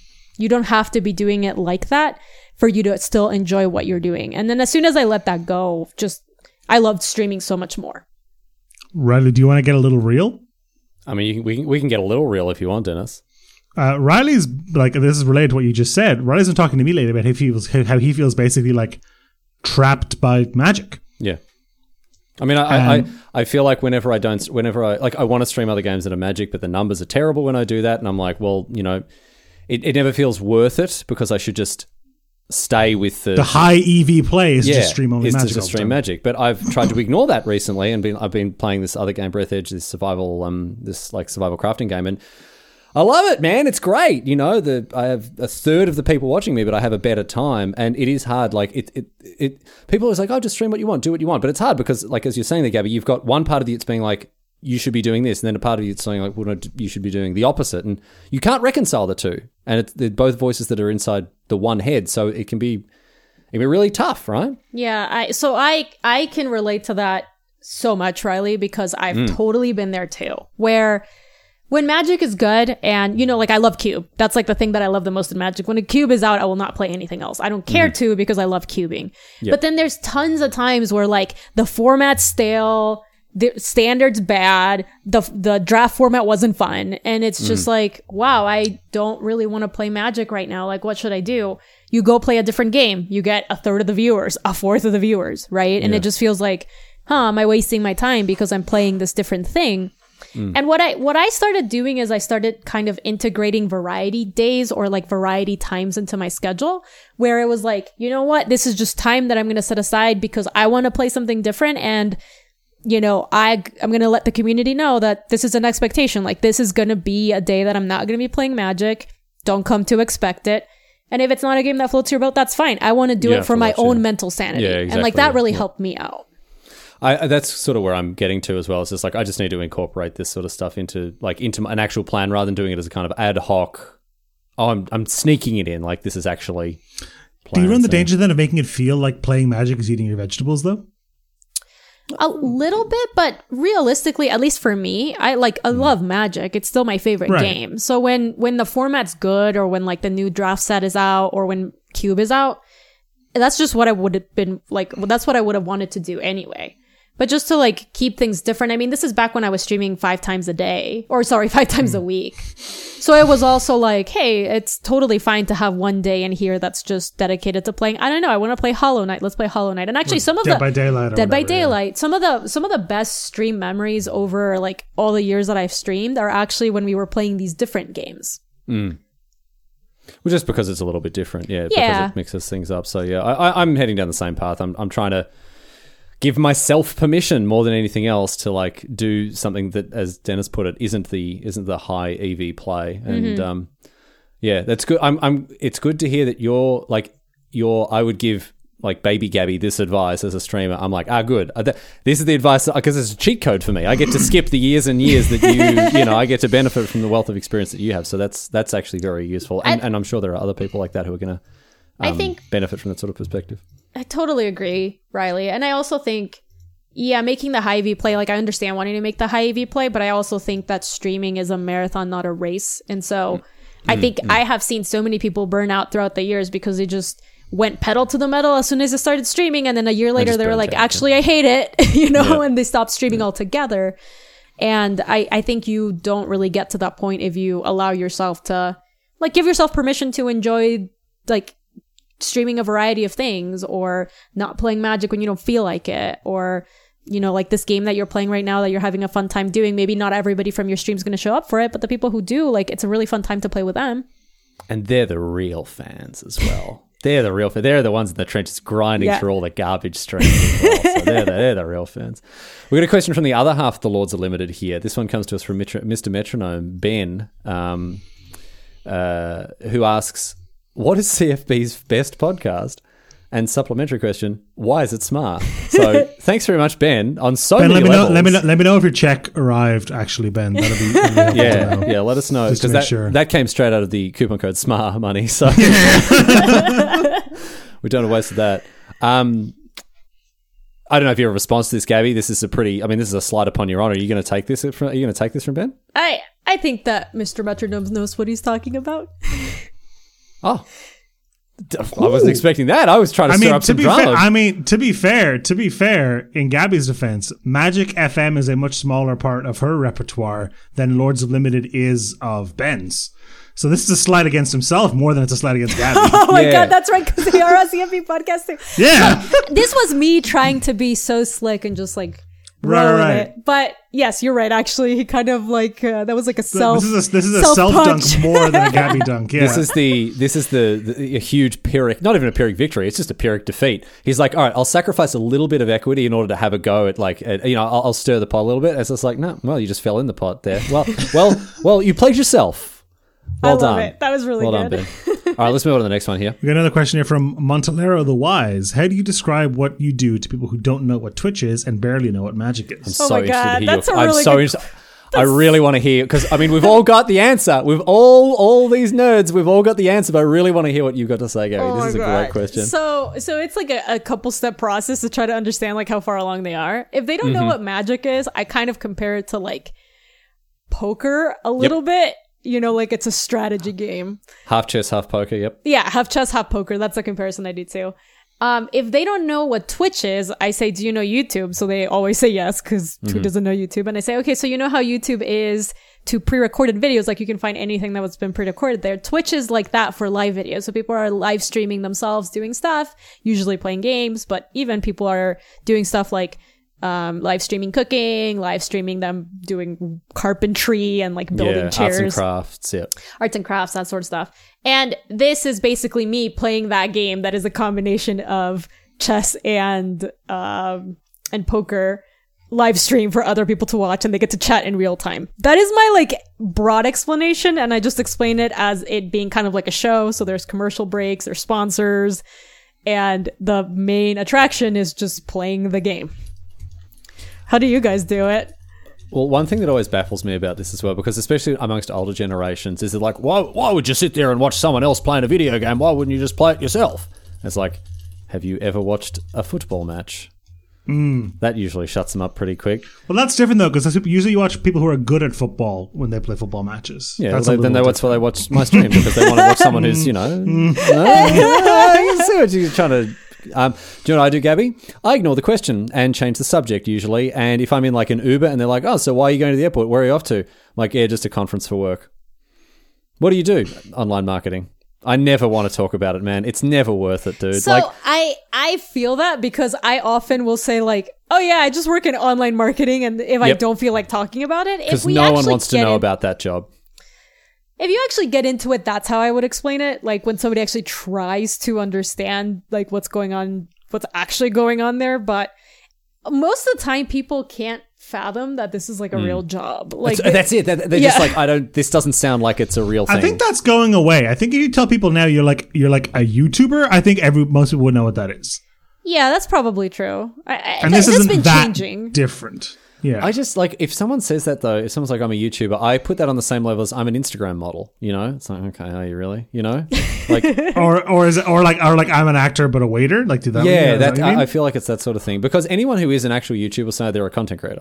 doing it like that for you to still enjoy what you're doing. And then as soon as I let that go, I loved streaming so much more. Riley, do you want to get a little real? I mean, we can get a little real if you want, Dennis. Riley's like, this is related to what you just said. Riley's been talking to me lately about how he feels basically like trapped by Magic. Yeah. I mean, I feel like whenever I want to stream other games that are Magic, but the numbers are terrible when I do that. And I'm like, well, you know, it never feels worth it because I should just stay with the high EV play is just stream only Magic. To just stream Magic. But I've tried to ignore that recently and I've been playing this other game, Breath Edge, this survival crafting game, and I love it, man. It's great. You know, I have a third of the people watching me, but I have a better time. And it is hard. Like people are always like, oh, just stream what you want, do what you want. But it's hard because, like, as you're saying there, Gabby, you've got one part of you that's being like, you should be doing this. And then a part of you that's saying like, well, no, you should be doing the opposite. And you can't reconcile the two. And they're both voices that are inside the one head. So it can be really tough, right? Yeah. I can relate to that so much, Riley, because I've totally been there too. Where when Magic is good and, like I love Cube. That's like the thing that I love the most in Magic. When a Cube is out, I will not play anything else. I don't care to because I love cubing. Yep. But then there's tons of times where like the format's stale, the standard's bad, the draft format wasn't fun. And it's just like, wow, I don't really want to play Magic right now. Like, what should I do? You go play a different game. You get a third of the viewers, a fourth of the viewers, right? And it just feels like, am I wasting my time because I'm playing this different thing? And what I started doing is I started kind of integrating variety days or like variety times into my schedule, where it was like, you know what, this is just time that I'm going to set aside because I want to play something different. And, I'm going to let the community know that this is an expectation. Like, this is going to be a day that I'm not going to be playing Magic. Don't come to expect it. And if it's not a game that floats your boat, that's fine. I want to do it for my own mental sanity. Yeah, exactly. And like that really helped me out. That's sort of where I'm getting to as well. It's just like I just need to incorporate this sort of stuff into an actual plan rather than doing it as a kind of ad hoc. Oh, I'm sneaking it in. Like this is actually. Do you run the danger then of making it feel like playing Magic is eating your vegetables though? A little bit, but realistically, at least for me, I love Magic. It's still my favorite game. So when the format's good, or when like the new draft set is out, or when Cube is out, that's just what I would have been like. Well, that's what I would have wanted to do anyway. But just to like keep things different. I mean, this is back when I was streaming 5 times a week. So it was also like, hey, it's totally fine to have one day in here that's just dedicated to playing. I don't know. I want to play Hollow Knight. Let's play Hollow Knight. And actually, some of Dead by Daylight. Some of the best stream memories over like all the years that I've streamed are actually when we were playing these different games. Well, just because it's a little bit different, because it mixes things up. So yeah, I'm heading down the same path. I'm trying to give myself permission more than anything else to like do something that, as Dennis put it, isn't the high EV play. And that's good. It's good to hear that I would give like Baby Gabby this advice as a streamer. I'm like, good. This is the advice because it's a cheat code for me. I get to skip the years and years that I get to benefit from the wealth of experience that you have. So that's actually very useful. And I'm sure there are other people like that who are going to benefit from that sort of perspective. I totally agree, Riley. And I also think, making the high EV play, like I understand wanting to make the high EV play, but I also think that streaming is a marathon, not a race. And so I think I have seen so many people burn out throughout the years because they just went pedal to the metal as soon as they started streaming. And then a year later, they were like, actually, I hate it, and they stopped streaming altogether. And I think you don't really get to that point if you allow yourself to like give yourself permission to enjoy like streaming a variety of things, or not playing Magic when you don't feel like it, or like this game that you're playing right now that you're having a fun time doing. Maybe not everybody from your stream is going to show up for it, but the people who do, like, it's a really fun time to play with them. And they're the real fans as well. They're the real fans. They're the ones in the trenches grinding through all the garbage streams as well. So they're the real fans. We got a question from the other half of the Lords of Limited here. This one comes to us from Mr. Metronome, Ben, who asks, what is CFB's best podcast? And supplementary question, why is it smart? So thanks very much, Ben, on so many levels. Let me know if your check arrived, actually, Ben. That'll be helpful to know. Let us know. Because that came straight out of the coupon code SMAR money. So we don't have wasted that. I don't know if you have a response to this, Gabby. This is a slight upon your honor. Are you going to take this from Ben? I think that Mr. Metronome knows what he's talking about. Oh, I wasn't expecting that. I was trying to stir up some drama. To be fair, in Gabby's defense, Magic FM is a much smaller part of her repertoire than Lords of Limited is of Ben's. So this is a slight against himself more than it's a slight against Gabby. Oh my God, that's right, because they are a CFP podcast too. Yeah. This was me trying to be so slick and just like right. It. But yes, you're right. Actually, he kind of like that was like a self. This is a self dunk more than a Gabby dunk. Yeah. This is a huge Pyrrhic, not even a Pyrrhic victory. It's just a Pyrrhic defeat. He's like, all right, I'll sacrifice a little bit of equity in order to have a go at I'll stir the pot a little bit. It's just like, no, well, you just fell in the pot there. Well, you played yourself. Well done. Love it. That was really good. Done, Ben. All right, let's move on to the next one here. We got another question here from Montalero the Wise. How do you describe what you do to people who don't know what Twitch is and barely know what Magic is? Oh my God, that's a really good... I really want to hear, because I mean, we've all got the answer. We've all these nerds, we've all got the answer, but I really want to hear what you've got to say, Gary. This is a great question. So it's like a couple step process to try to understand like how far along they are. If they don't know what Magic is, I kind of compare it to like poker a little bit. You know, like it's a strategy game. Half chess, half poker, yep. Yeah, half chess, half poker. That's the comparison I do too. If they don't know what Twitch is, I say, do you know YouTube? So they always say yes, because who doesn't know YouTube? And I say, okay, so you know how YouTube is to pre-recorded videos, like you can find anything that was been pre-recorded there. Twitch is like that for live videos. So people are live streaming themselves doing stuff, usually playing games, but even people are doing stuff like live streaming cooking, live streaming them doing carpentry and like building chairs. Arts and crafts, that sort of stuff. And this is basically me playing that game that is a combination of chess and poker live stream for other people to watch, and they get to chat in real time. That is my like broad explanation, and I just explain it as it being kind of like a show. So there's commercial breaks, there's sponsors, and the main attraction is just playing the game. How do you guys do it? Well, one thing that always baffles me about this as well, because especially amongst older generations, is that like, why would you sit there and watch someone else playing a video game? Why wouldn't you just play it yourself? It's like, have you ever watched a football match? That usually shuts them up pretty quick. Well, that's different though, because usually you watch people who are good at football when they play football matches. Yeah, that's why they watch my stream, because they want to watch someone who's, you know, I see what you're trying to. Do you know what I do, Gabby? I ignore the question and change the subject usually. And if I'm in like an Uber and they're like, oh, so why are you going to the airport? Where are you off to? I'm like, yeah, just a conference for work. What do you do? Online marketing. I never want to talk about it, man. It's never worth it, dude. So like, I feel that, because I often will say like, oh yeah, I just work in online marketing, and if I don't feel like talking about it, because no one wants to know about that job. If you actually get into it, that's how I would explain it. Like when somebody actually tries to understand like what's going on, what's actually going on there. But most of the time people can't fathom that this is like a real job. Like that's it. They're just like, this doesn't sound like it's a real thing. I think that's going away. I think if you tell people now you're like a YouTuber, I think most people would know what that is. Yeah, that's probably true. And this isn't that different. Yeah. I just like, if someone says that though, if someone's like, I'm a YouTuber, I put that on the same level as I'm an Instagram model, you know? It's like, okay, are you really? You know? Like or like I'm an actor but a waiter? Like do that? Yeah, that I feel like it's that sort of thing. Because anyone who is an actual YouTuber will say they're a content creator.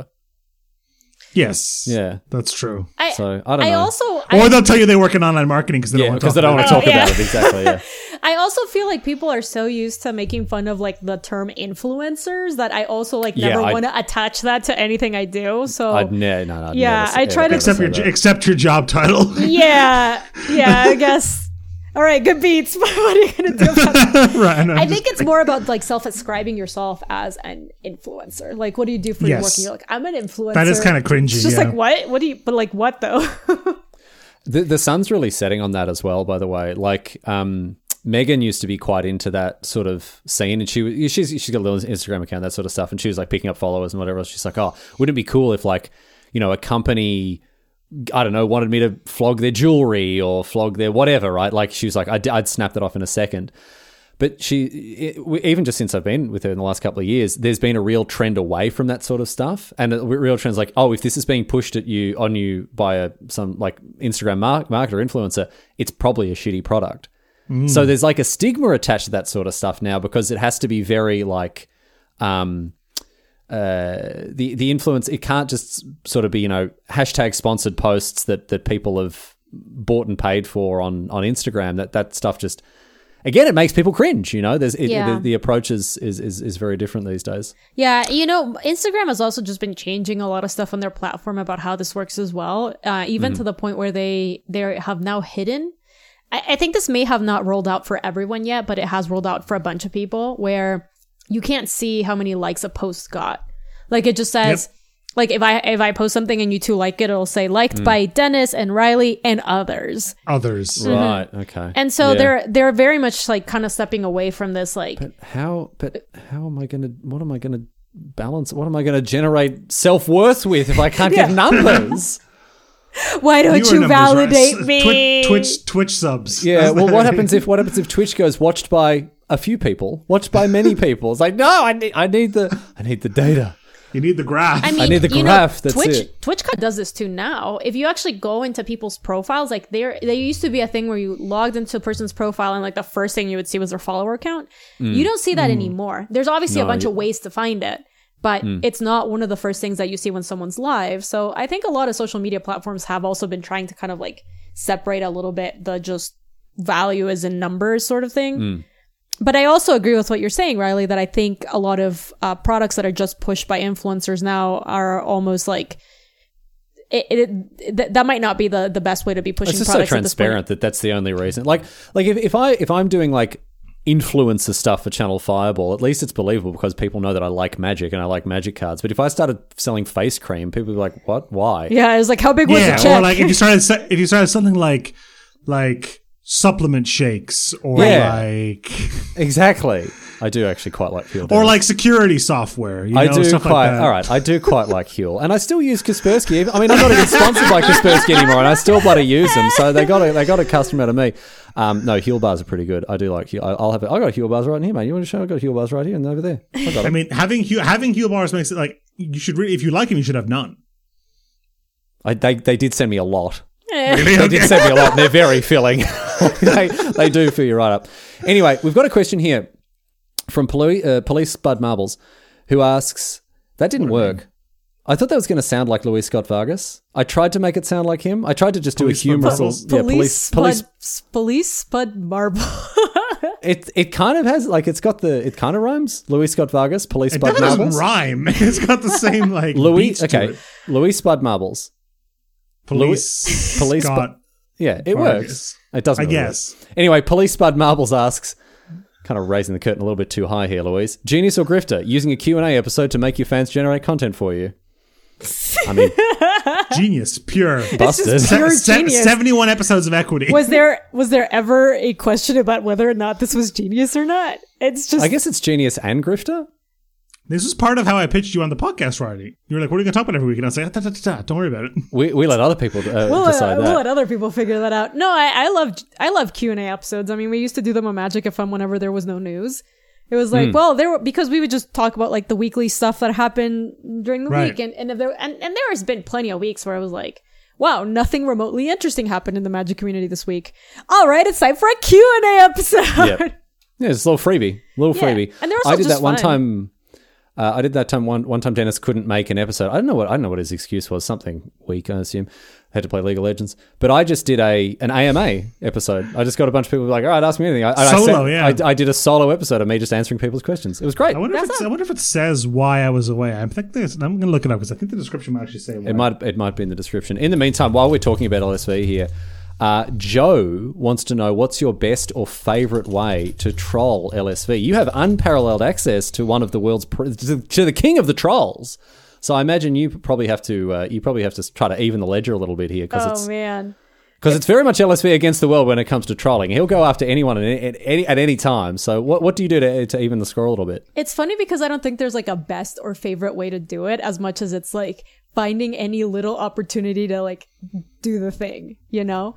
Yes. Yeah. That's true. I don't know. Or they'll tell you they work in online marketing because they don't want to talk about it. Exactly, yeah. I also feel like people are so used to making fun of like the term influencers that I also like never want to attach that to anything I do. So I try to accept your job title. Yeah, I guess. All right, good beats. What are you going to do about that? Right, I think it's more about like self-ascribing yourself as an influencer. Like, what do you do for your work? And you're like, I'm an influencer. That is kind of cringy. It's just like, what? What do you, but like what though? The sun's really setting on that as well, by the way. Like, Megan used to be quite into that sort of scene, and she's got a little Instagram account, that sort of stuff, and she was like picking up followers and whatever else. She's like, oh, wouldn't it be cool if like, you know, a company, I don't know, wanted me to flog their jewelry or flog their whatever, right? Like she was like, I'd snap that off in a second. But even just since I've been with her in the last couple of years, there's been a real trend away from that sort of stuff. And a real trend's like, oh, if this is being pushed on you by some like Instagram marketer influencer, it's probably a shitty product. So there's like a stigma attached to that sort of stuff now, because it has to be very like, the influence, it can't just sort of be, you know, hashtag sponsored posts that people have bought and paid for on Instagram. That stuff just, again, it makes people cringe, you know. The approach is very different these days. Yeah, you know, Instagram has also just been changing a lot of stuff on their platform about how this works as well, even to the point where they have now hidden. I think this may have not rolled out for everyone yet, but it has rolled out for a bunch of people, where you can't see how many likes a post got. Like it just says, like if I post something and you two like it, it'll say liked by Dennis and Riley and others. Right. Okay. And so they're very much like kind of stepping away from this. Like, what am I gonna balance? What am I gonna generate self-worth with if I can't get numbers? Why don't you validate me? Twitch subs. Yeah. Well, what happens if Twitch goes watched by a few people, watched by many people? It's like, no, I need the data. You need the graph. I mean, need the you graph, know, that's it. Twitch kind of does this too now. If you actually go into people's profiles, like there used to be a thing where you logged into a person's profile and like the first thing you would see was their follower count. You don't see that anymore. There's obviously a bunch of ways to find it, but it's not one of the first things that you see when someone's live. So I think a lot of social media platforms have also been trying to kind of like separate a little bit the just value is in numbers sort of thing. But I also agree with what you're saying, Riley, that I think a lot of products that are just pushed by influencers now are almost like that might not be the best way to be pushing It's just products so at this point. transparent that that's the only reason. Like if I'm doing like influencer stuff for Channel Fireball, at least it's believable because people know that I like Magic and I like Magic cards. But if I started selling face cream, people would be like, "What? Why?" Yeah, it's like, how big was the check? Or like if you started something like supplement shakes or like Exactly. I do actually quite like Huel. or like security software. You know, I do stuff quite like that. all right. I do quite like Huel, and I still use Kaspersky. I mean, I'm not even sponsored by Kaspersky anymore, and I still bloody use them. So they got a customer out of me. No, Huel bars are pretty good. I do like Huel. I got Huel bars right here, mate. You want to show? I got Huel bars right here and over there. I mean, having Huel bars makes it like you should really, if you like them, you should have none. They did send me a lot. Really? They did send me a lot, and they're very filling. they do fill you right up. Anyway, we've got a question here from Police Spud Marbles, who asks, that didn't work. I thought that was going to sound like Luis Scott Vargas. I tried to make it sound like him. I tried to just Police do a humorous... Police Spud Marble. It kind of has, like, it kind of rhymes. Luis Scott Vargas, Police It Spud doesn't Marbles. rhyme. It's got the same like beats to it. Luis Spud Marbles. Police Scott. Yeah, it Vargas. works. It doesn't. I really guess. Work. Anyway, Police Spud Marbles asks, kind of raising the curtain a little bit too high here, Louise. Genius or grifter, using a Q&A episode to make your fans generate content for you? I mean, genius, pure. Busted. Pure genius. 71 episodes of Equity. Was there ever a question about whether or not this was genius or not? It's just. I guess it's genius and grifter. This was part of how I pitched you on the podcast, Friday. You were like, what are you going to talk about every week? And I was like, don't worry about it. We let other people decide that. We'll let other people figure that out. No, I love Q&A episodes. I mean, we used to do them on Magic FM whenever there was no news. It was like, because we would just talk about like the weekly stuff that happened during the week. And there has been plenty of weeks where I was like, wow, nothing remotely interesting happened in the Magic community this week. All right, it's time for a Q&A episode. Yep. Yeah, it's a little freebie. Freebie. And there was I did just that one fun. time. I did that time one time Dennis couldn't make an episode. I don't know what his excuse was. Something weak, I assume. Had to play League of Legends. But I just did an AMA episode. I just got a bunch of people like, all right, ask me anything. I did a solo episode of me just answering people's questions. It was great. I wonder if it says why I was away. I'm going to look it up because I think the description might actually say why. It might be in the description. In the meantime, while we're talking about LSV here, Joe wants to know, what's your best or favorite way to troll LSV? You have unparalleled access to one of the world's to the king of the trolls. So I imagine you probably have to try to even the ledger a little bit here because it's very much LSV against the world when it comes to trolling. He'll go after anyone at any time. So what do you do to even the score a little bit? It's funny because I don't think there's like a best or favorite way to do it as much as it's like finding any little opportunity to like do the thing, you know?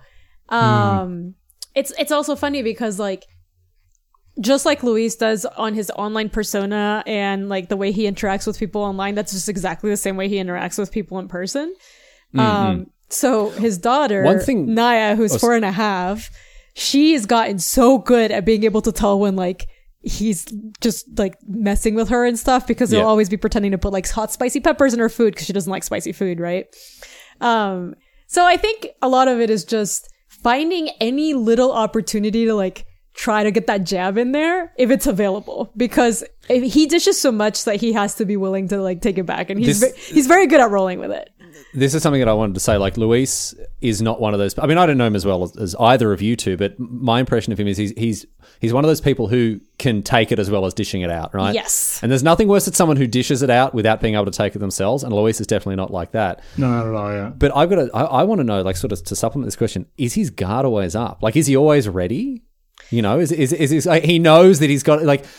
It's also funny because like just like Luis does on his online persona and like the way he interacts with people online, that's just exactly the same way he interacts with people in person. So his daughter, Naya, who's 4.5, she's gotten so good at being able to tell when like he's just like messing with her and stuff because he'll always be pretending to put like hot spicy peppers in her food because she doesn't like spicy food, right? So I think a lot of it is just finding any little opportunity to like try to get that jab in there if it's available, because he dishes so much that he has to be willing to like take it back, and he's very good at rolling with it. This is something that I wanted to say. Like, Luis is not one of those. I mean, I don't know him as well as either of you two, but my impression of him is he's one of those people who can take it as well as dishing it out, right? Yes. And there's nothing worse than someone who dishes it out without being able to take it themselves. And Luis is definitely not like that. No, not at all. Yeah. But I want to know, like, sort of to supplement this question: is his guard always up? Like, is he always ready? You know, is like, he knows that he's got like.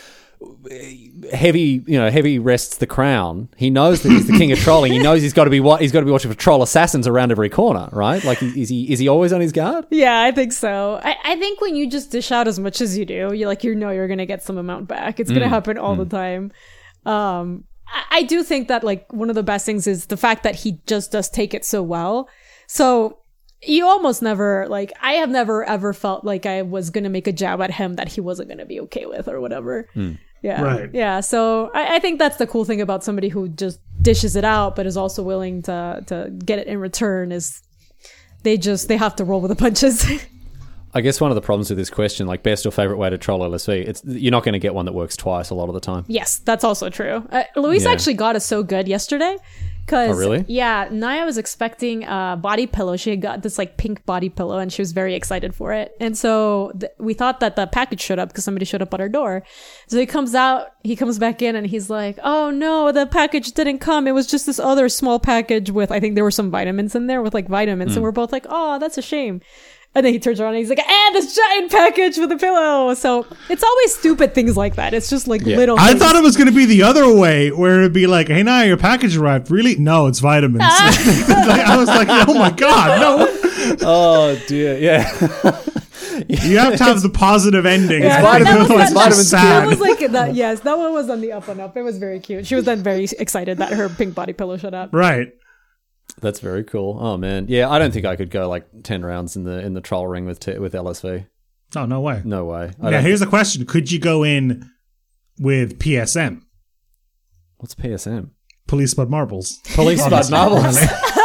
Heavy rests the crown. He knows that he's the king of trolling. He knows he's got to be watching for troll assassins around every corner, right? Like, is he always on his guard? Yeah, I think so. I think when you just dish out as much as you do, you're going to get some amount back. It's going to happen all the time. I do think that like one of the best things is the fact that he just does take it so well. So you almost never, like, I have never ever felt like I was going to make a jab at him that he wasn't going to be okay with or whatever. Yeah. Right. Yeah. So I think that's the cool thing about somebody who just dishes it out, but is also willing to get it in return is they have to roll with the punches. I guess one of the problems with this question, like best or favorite way to troll LSV, you're not going to get one that works twice a lot of the time. Yes, that's also true. Luis actually got us so good yesterday. Oh, really? Yeah, Naya was expecting a body pillow. She had got this like pink body pillow and she was very excited for it. And so we thought that the package showed up because somebody showed up at our door. So he comes back in and he's like, oh no, the package didn't come. It was just this other small package with, I think there were some vitamins in there with like vitamins. And we're both like, oh, that's a shame. And then he turns around and he's like, this giant package with a pillow. So it's always stupid things like that. It's just like little I things. thought it was going to be the other way, where it'd be like, hey, Naya, your package arrived. Really? No, it's vitamins. I was like, oh my God, no. Oh, dear. Yeah. You have to have the positive ending. Yeah, Otherwise that it's just sad. was like that. Yes, that one was on the up and up. It was very cute. She was then very excited that her pink body pillow showed up. Right. That's very cool. Oh, man. Yeah, I don't think I could go like 10 rounds in the troll ring with LSV. Oh, no way. No way. Now, here's the question. Could you go in with PSM? What's PSM? Police Spud Marbles. Police Spud Marbles.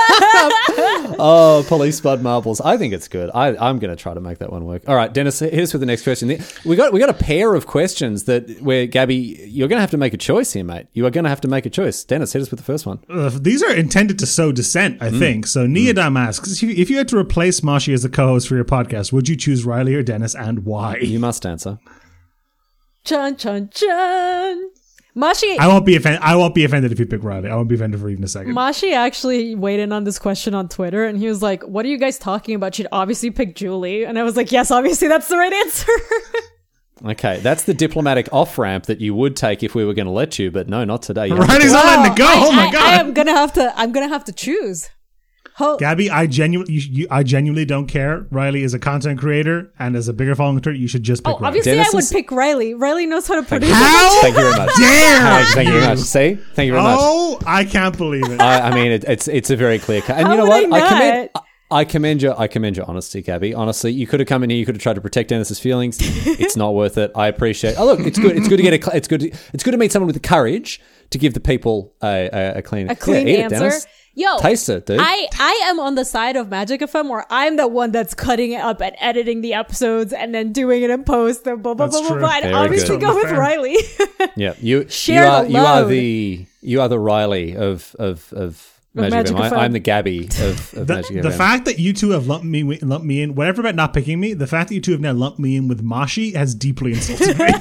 Oh, Police Spud Marbles. I think it's good. I'm going to try to make that one work. All right, Dennis, here's for the next question. We got a pair of questions where Gabby, you're going to have to make a choice here, mate. You are going to have to make a choice. Dennis, hit us with the first one. These are intended to sow dissent, I think. So Neodam asks, if you had to replace Moshi as a co-host for your podcast, would you choose Riley or Dennis, and why? You must answer. Chun, chun, chun. Mashi, I won't be offended if you pick Riley. I won't be offended for even a second. Mashi actually weighed in on this question on Twitter, and he was like, what are you guys talking about? She'd obviously pick Julie. And I was like, yes, obviously that's the right answer. Okay, that's the diplomatic off-ramp that you would take if we were going to let you, but no, not today. Riley's not letting it go. Oh my God. I'm gonna have to choose. Gabby, I genuinely don't care. Riley is a content creator, and as a bigger following creator, you should just pick Riley. Obviously I would pick Riley. Riley knows how to produce. How Thank you very much. dare Thank you very much. See? Thank you very much. Oh, I can't believe it. I mean, it's a very clear cut. And How you know would what? I not? I commend your honesty, Gabby. Honestly, you could have come in here. You could have tried to protect Dennis's feelings. It's not worth it. I appreciate. Oh, look, it's good. It's good to get it's good to meet someone with the courage to give the people a clean eat answer. it, Dennis. Yo, taste it, dude. I am on the side of Magic FM where I'm the one that's cutting it up and editing the episodes and then doing it in post and blah blah That's blah blah true. blah. And Very obviously good. go with Fair. Riley. Yeah, Share the you are load. the Riley of Magic Magic FM. FM. I'm the Gabby of Magic FM. The fact that you two have lumped me in, whatever about not picking me, the fact that you two have now lumped me in with Mashi has deeply insulted me.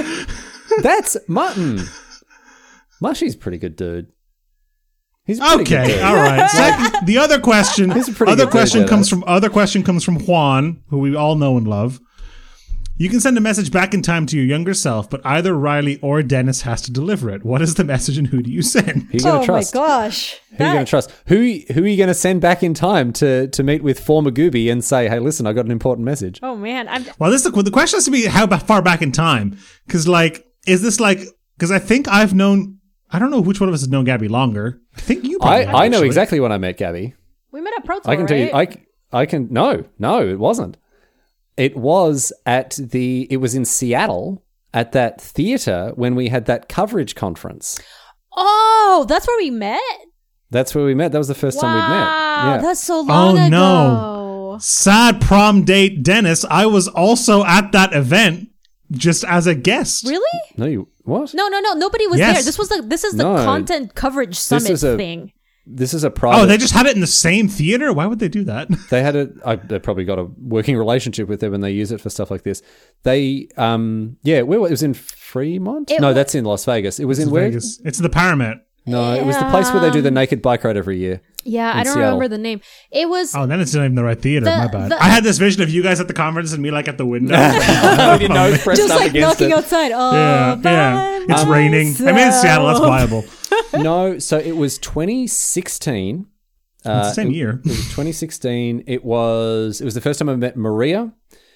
That's mutton. Mashi's a pretty good dude. He's a pretty good Okay, dude. all right. Second, the other question, He's a pretty good dude, comes from Juan, who we all know and love. You can send a message back in time to your younger self, but either Riley or Dennis has to deliver it. What is the message, and who do you send? Who you gonna Oh trust? my gosh. Who are you going to trust? Who are you going to send back in time to meet with former Gooby and say, hey, listen, I got an important message? Oh man, Well, the question has to be how far back in time, because because I think I've known. I don't know which one of us has known Gabby longer. I think you. probably have, I know actually. exactly when I met Gabby. we met at Pro Tour, I can tell you. right? I can. No, it wasn't. It was it was in Seattle at that theater when we had that coverage conference. Oh, that's where we met. That's where we met. That was the first time we'd met. Wow, Yeah. that's so long Oh, ago. no. Sad prom date, Dennis. I was also at that event just as a guest. Really? No, you what? No. Nobody was Yes. there. This is the No. content coverage summit is a- thing. This is a private. Oh, they just had it in the same theater? Why would they do that? They probably got a working relationship with them and they use it for stuff like this. They, it was in Fremont? It No, wa- that's in Las Vegas. It was in where? Vegas. It's the Paramount. No, it was the place where they do the naked bike ride every year. Yeah, I in don't Seattle. remember the name. It was Oh, then it's not even the right theater. My bad. the- I had this vision of you guys at the conference and me like at the window. With your nose pressed just up like against knocking it. outside. Oh, yeah. It's raining. I mean, it's Seattle. That's viable. No, so it was 2016. It's the same year. It was 2016. It was the first time I met Maria.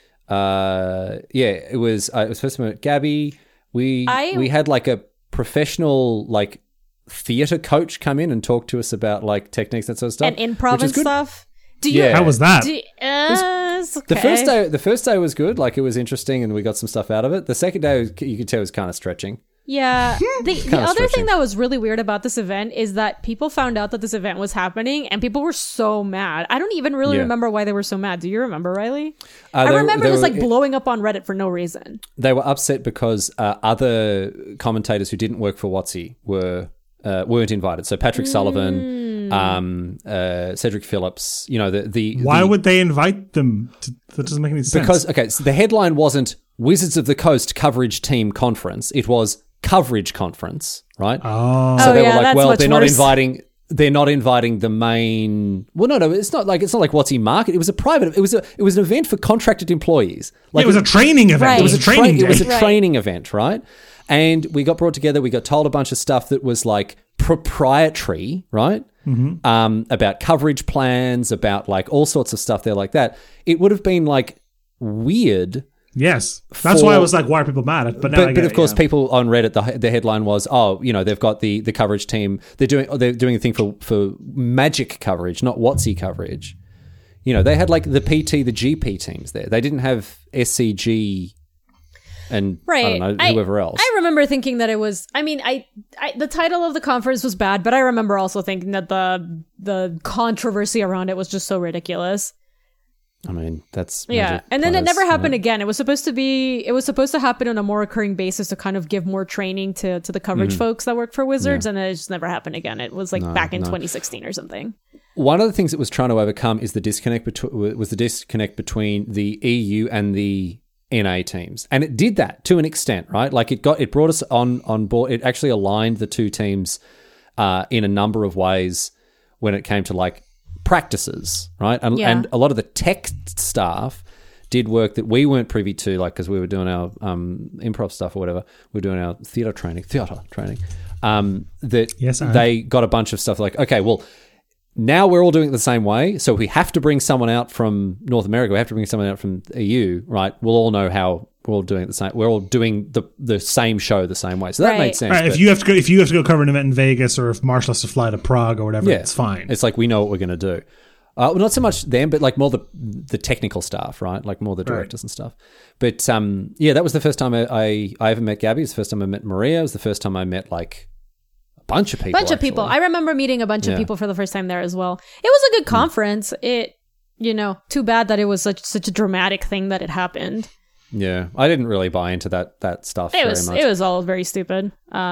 It was the first time I met Gabby. We had like a professional theater coach come in and talk to us about like techniques, that sort of stuff. And improv which is and good. stuff. Do you? Yeah. How was that? It's okay. The first day was good. Like, it was interesting and we got some stuff out of it. The second day, you could tell, was kind of stretching. Yeah. The other stretching. thing that was really weird about this event is that people found out that this event was happening and people were so mad. I don't even really Yeah. remember why they were so mad. Do you remember, Riley? They I remember they it was were- like blowing up on Reddit for no reason. They were upset because other commentators who didn't work for WotC weren't invited. So Patrick Sullivan, Cedric Phillips, you know, Why would they invite them? That doesn't make any sense. because, okay, so the headline wasn't Wizards of the Coast Coverage Team Conference. It was Coverage Conference, right? Oh. So they yeah, were like, that's well, much they're worse. not inviting the main. Well, no, it's not like WotC Market. It was a private. It was an event for contracted employees. Like it was a training event. Right. It was a training It was a day. Right. training event, right? And we got brought together. We got told a bunch of stuff that was like proprietary, right? About coverage plans, about like all sorts of stuff there like that. It would have been like weird. Yes. That's why I was like, why are people mad? But now I But get of it, course, yeah. people on Reddit, the headline was, oh, you know, they've got the coverage team. They're doing a thing for Magic coverage, not WotC coverage. You know, they had like the PT, the GP teams there. They didn't have SCG and Right. I don't know, whoever else. I remember thinking that it was. I mean, I the title of the conference was bad, but I remember also thinking that the controversy around it was just so ridiculous. I mean, that's Yeah, Magic and then it players, never you know. happened again. It was supposed to happen on a more recurring basis to kind of give more training to the coverage folks that work for Wizards, and then it just never happened again. It was like back in 2016 or something. One of the things it was trying to overcome is the disconnect between the EU and the NA teams, and it did that to an extent, right? Like it brought us on board. It actually aligned the two teams in a number of ways when it came to like practices, right? Yeah. And a lot of the tech staff did work that we weren't privy to, like because we were doing our improv stuff or whatever. We were doing our theater training. That Yes, they got a bunch of stuff like, okay, well, now we're all doing it the same way, so we have to bring someone out from North America. We have to bring someone out from the EU, right? We'll all know how we're all doing it the same. We're all doing the same show the same way. So that Right. made sense. Right, but- if you have to go cover an event in Vegas, or if Marshall has to fly to Prague or whatever, it's fine. It's like we know what we're going to do. Well, not so much them, but like more the technical staff, right? Like more the directors and stuff. But yeah, that was the first time I ever met Gabby. It was the first time I met Maria. It was the first time I met like a bunch of people. People. I remember meeting a bunch of Yeah. people for the first time there as well. It was a good conference. It, too bad that it was such a dramatic thing that it happened. Yeah, I didn't really buy into that stuff It very was much. it was all very stupid.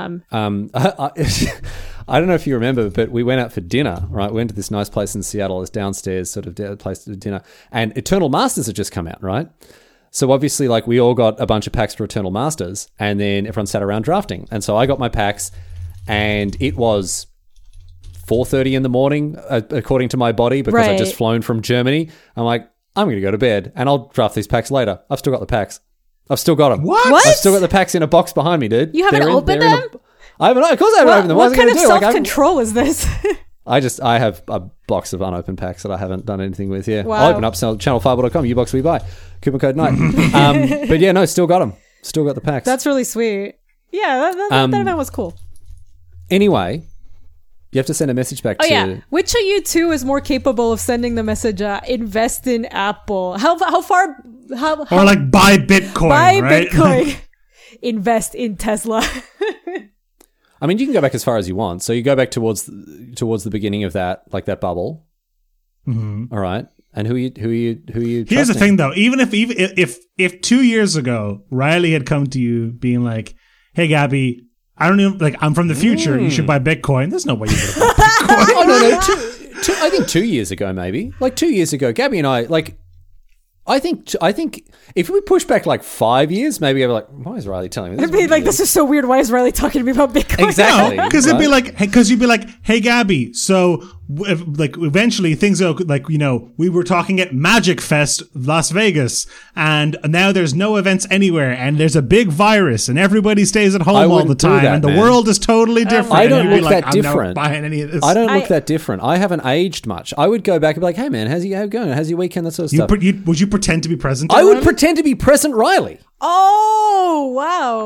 I don't know if you remember, but we went out for dinner, right? We went to this nice place in Seattle, this downstairs sort of place to dinner, and Eternal Masters had just come out, right? So obviously, like, we all got a bunch of packs for Eternal Masters, and then everyone sat around drafting. And so I got my packs, and it was 4:30 in the morning, according to my body, because I'd Right. just flown from Germany. I'm like, I'm going to go to bed, and I'll draft these packs later. I've still got the packs. I've still got them. What? I've still got the packs in a box behind me, dude. You haven't opened they're in them? I haven't. Of course, I haven't opened them. What was I kind gonna of do? Like, self-control is this? I have a box of unopened packs that I haven't done anything with. Yeah, Wow. I'll open up channelfireball.com. You box we buy. Coupon code night. But yeah, no, still got them. Still got the packs. That's really sweet. Yeah, that event was cool. Anyway, you have to send a message back Oh to. yeah, which of you two is more capable of sending the message? Invest in Apple. How far? How Or like buy Bitcoin, buy right? Bitcoin? Invest in Tesla. I mean, you can go back as far as you want. So you go back towards the beginning of that, like that bubble. Mm-hmm. All right. And who are you? Here's the trusting? thing, though. Even if 2 years ago Riley had come to you being like, "Hey, Gabby, I don't even like. I'm from the future. You should buy Bitcoin." There's no way you would have bought Bitcoin. Oh no. I think 2 years ago, maybe. Like 2 years ago, Gabby and I, like, I think if we push back like 5 years, maybe I'd be like, why is Riley telling me this? I'd be like, this is so weird. Why is Riley talking to me about Bitcoin? Exactly. Because it'd be like, because you'd be like, "Hey, Gabby, so like eventually things go like, we were talking at Magic Fest Las Vegas, and now there's no events anywhere, and there's a big virus, and everybody stays at home all the wouldn't do time, that, and the man. world is totally different." I And don't you'd be look like, that "I'm different. not buying any of this." I don't look I- that different. I haven't aged much. I would go back and be like, hey man, how's it going? How's your weekend? That sort of stuff. Would you pretend to be present? I would Riley? pretend to be present Riley. Oh wow.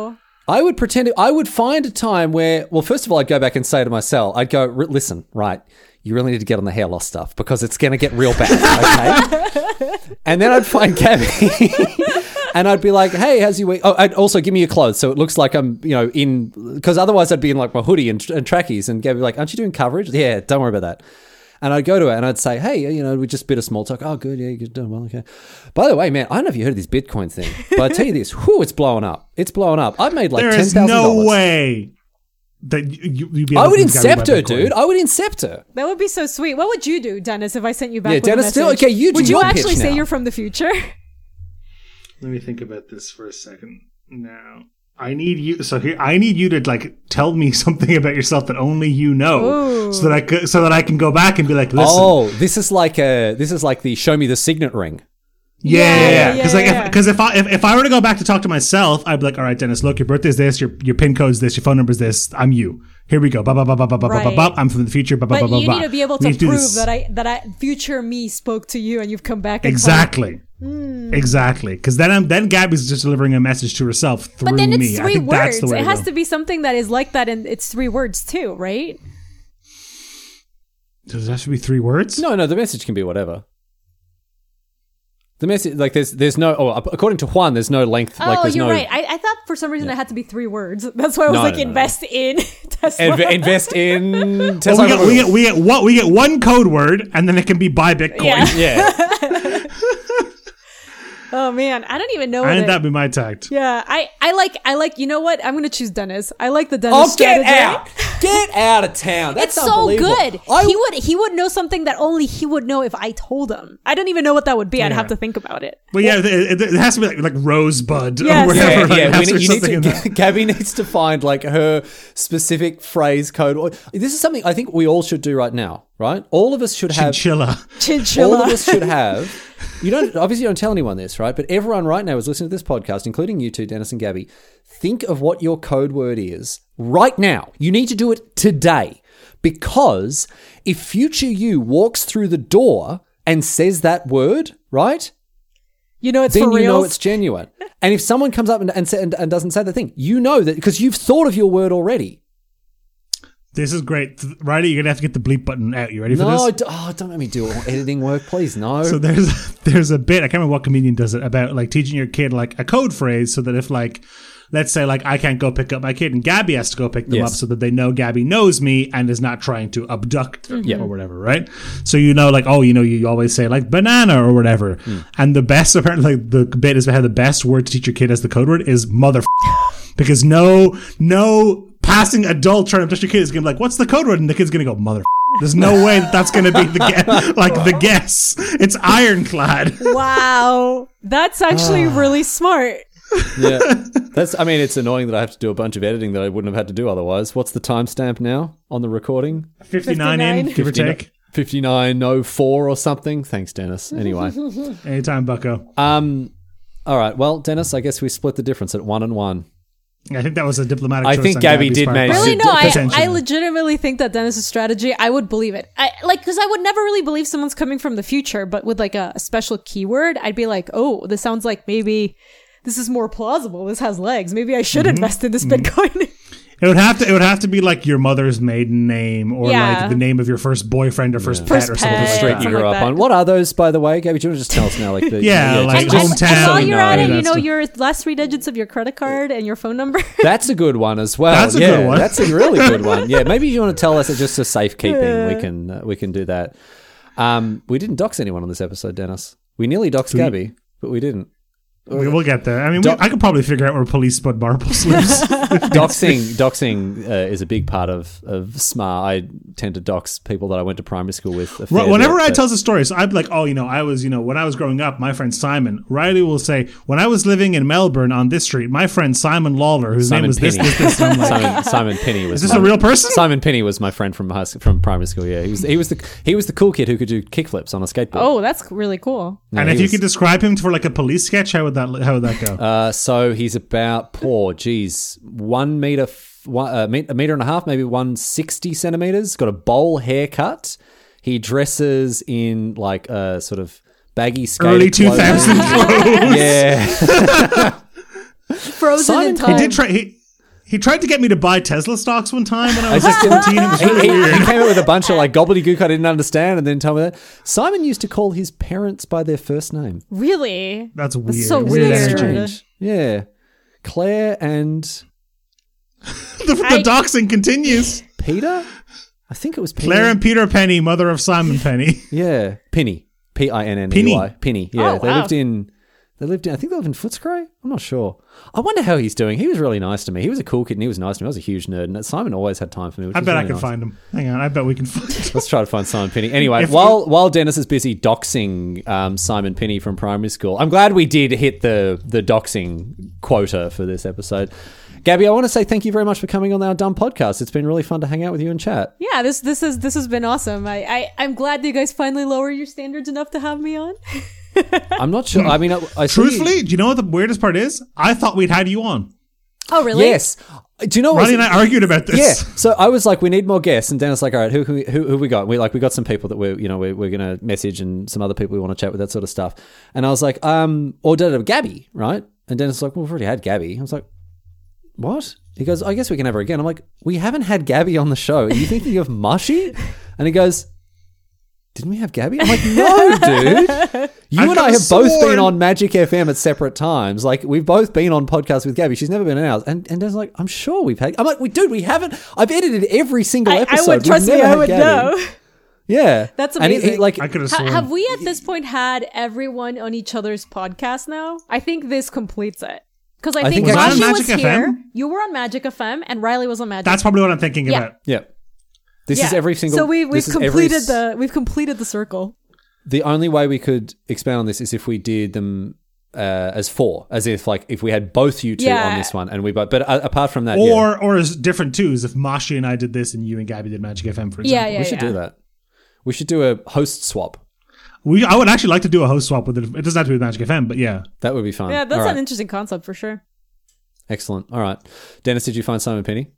I would pretend. I would find a time where, well, first of all, I'd go back and say to myself, I'd go, listen, right, you really need to get on the hair loss stuff because it's going to get real bad, okay? And then I'd find Gabby and I'd be like, hey, how's your week? Oh, I'd also give me your clothes so it looks like I'm, in, because otherwise I'd be in like my hoodie and trackies, and Gabby would be like, aren't you doing coverage? Yeah, don't worry about that. And I'd go to her and I'd say, hey, we just bit of small talk. Oh, good. Yeah, you're doing well. Okay. By the way, man, I don't know if you heard of this Bitcoin thing, but I tell you this, it's blowing up. It's blowing up. I've made like $10,000. There is no way that you'd be able I would to incept her, Bitcoin. dude. I would incept her. That would be so sweet. What would you do, Dennis, if I sent you back with Dennis, a message? okay, you do would you your actually pitch say now. you're from the future? Let me think about this for a second. Now, I need you. So here, I need you to like tell me something about yourself that only you know, Ooh. so that I can go back and be like, listen. Oh, this is like the show me the signet ring. Yeah. Yeah, Because yeah. if I were to go back to talk to myself, I'd be like, all right, Dennis, look, your birthday's this, your PIN code's this, your phone number's this. I'm you. Here we go. Ba ba ba ba ba ba ba Right. ba. I'm from the future. Ba ba But ba ba you ba. need to be able We to need do prove this. that future me spoke to you and you've come back and Exactly. Exactly. Because then Gabby's just delivering a message to herself through But then me. it's I three think words. that's the way It to has go. to be something that is like that, and it's 3 words too, right? Does that have to be 3 words? No, the message can be whatever. The message, like, there's no. Oh, according to Juan, there's no length. Like, Oh, there's you're no, right. I thought for some reason it had to be 3 words. That's why I was No, like, no. invest in Tesla. Invest in Well, Tesla. we get one code word, and then it can be buy Bitcoin. Yeah. Yeah. Oh man, I don't even know. I what think it- that'd be my tact. Yeah, I like. You know what? I'm gonna choose Dennis. I like the Dennis Oh, get strategy. out! Get out of town. That's It's so unbelievable. good. He would know something that only he would know if I told him. I don't even know what that would be. I'd Yeah. have to think about it. Well, yeah, it has to be like Rosebud Yes. or whatever. Yeah, like, yeah. it has to be something in that. Gabby needs to find like her specific phrase code. This is something I think we all should do right now, right? All of us should have. Chinchilla. Chinchilla. All of us should have. You don't tell anyone this, right? But everyone right now is listening to this podcast, including you two, Dennis and Gabby. Think of what your code word is right now. You need to do it today, because if future you walks through the door and says that word, right? You know it's Then for you know real. it's genuine. And if someone comes up and doesn't say the thing, you know that because you've thought of your word already. This is great. Riley, you're going to have to get the bleep button out. You ready for No, this? don't let me do editing work, please. No. So there's a bit, I can't remember what comedian does it, about like teaching your kid like a code phrase so that if like, let's say like I can't go pick up my kid and Gabby has to go pick them Yes. up so that they know Gabby knows me and is not trying to abduct them Yeah. or whatever, right? So like, you always say like banana or whatever. And the best, apparently like the bit is how the best word to teach your kid as the code word is mother because no passing adult trying to abduct your kid is going to be like, what's the code word? And the kid's going to go, mother. There's no way that's going to be the guess. It's ironclad. Wow, that's actually really smart. Yeah. It's annoying that I have to do a bunch of editing that I wouldn't have had to do otherwise. What's the timestamp now on the recording? 59 in, 59. give or take. 59:04 or something. Thanks, Dennis. Anyway. Anytime, bucko. All right. Well, Dennis, I guess we split the difference at 1 and 1. I think that was a diplomatic I choice think on Gabby Gabby's did part. manage Really? to- No, I potentially. legitimately think that Dennis's strategy, I would believe it. Because I would never really believe someone's coming from the future, but with like a special keyword, I'd be like, oh, this sounds like maybe this is more plausible. This has legs. Maybe I should invest in this Bitcoin. It would have to be like your mother's maiden name or Yeah. like the name of your first boyfriend or first pet First or something pet. like Street that. you Something grew like up that. on. What are those, by the way, Gabby? Do you want to just tell us now? Like Yeah, like and, just hometown. and while you're at it, that's you know the- your last 3 digits of your credit card and your phone number. That's a good one as well. That's a Yeah, good one. That's a really good one. Yeah, maybe you want to tell us it's just a safekeeping. We can do that. We didn't dox anyone on this episode, Dennis. We nearly doxed Gabby, but we didn't. We'll get there. I mean, Doc- I could probably figure out where police spud marbles lives. Doxing is a big part of SMAR. I tend to dox people that I went to primary school with. a fair Whenever bit, I but- tell the story, so I'm like, when I was growing up, my friend Simon, Riley will say, when I was living in Melbourne on this street, my friend Simon Lawler, whose name Simon was Penny. this, and I'm like, Simon Penny was. is this a real person? Simon Penny was my friend from primary school. Yeah, he was the cool kid who could do kickflips on a skateboard. Oh, that's really cool. Yeah, And if he you was- could describe him for like a police sketch, how would that go? So he's about 1 meter, a meter and a half, maybe 160 centimeters. Got a bowl haircut. He dresses in like a sort of baggy skater Early clothing. 2000s clothes. Yeah. Frozen Simon- in he time. He did try. He tried to get me to buy Tesla stocks one time when I was just like 14. It was really He weird. came up with a bunch of like gobbledygook I didn't understand, and then told me that Simon used to call his parents by their first name. Really? That's weird. so Weird weird. energy. Strange. Yeah, Claire and The doxing continues. Peter. I think it was Peter. Claire and Peter Penny, mother of Simon Penny. Yeah, Penny. Pinney. Penny. Yeah, Oh, they wow. lived in. I think they lived in Footscray. I'm not sure. I wonder how he's doing. He was really nice to me. He was a cool kid and he was nice to me. I was a huge nerd, and Simon always had time for me. Which I was bet I really can nice. find him. Hang on, I bet we can find him. Let's try to find Simon Penny. Anyway, If- while Dennis is busy doxing Simon Penny from primary school, I'm glad we did hit the doxing quota for this episode. Gabby, I want to say thank you very much for coming on our Dumb Podcast. It's been really fun to hang out with you and chat. Yeah, this has been awesome. I'm glad that you guys finally lower your standards enough to have me on. I'm not sure. I mean, I see- Truthfully, do you know what the weirdest part is? I thought we'd had you on. Oh, really? Yes. Do you know what? Ronnie and I argued about this. Yeah. So I was like, we need more guests, and Dennis like, all right, who we got? We got some people that we're gonna message, and some other people we want to chat with, that sort of stuff. And I was like, or did it Gabby, right? And Dennis was like, well, we've already had Gabby. I was like, what? He goes, I guess we can have her again. I'm like, we haven't had Gabby on the show. Are you thinking of Mushy? And he goes, didn't we have Gabby? I'm like, no, dude. You and I have both been on Magic FM at separate times. Like, we've both been on podcasts with Gabby. She's never been in ours. And Den's like, I'm sure we've had. I'm like, we haven't. I've edited every single episode. I would trust me. I would know. Yeah, That's And amazing. I could have sworn. Have we at this point had everyone on each other's podcast now? I think this completes it. Because I think think Rashi actually- was Was I on Magic here, FM? you were on Magic FM, and Riley was on Magic. That's probably what I'm thinking Yeah. about. yeah. This is every single. So we've this is every completed the circle. The only way we could expand on this is if we did them as four, as if we had both you two on this one, and we both. But apart from that, Or as different twos, if Mashi and I did this and you and Gabby did Magic FM, for example. Yeah. we should do that. We should do a host swap. I would actually like to do a host swap with it. It doesn't have to be with Magic FM, but yeah. That would be fun. Yeah, that's All right. an interesting concept for sure. Excellent. All right, Dennis, did you find Simon Penny?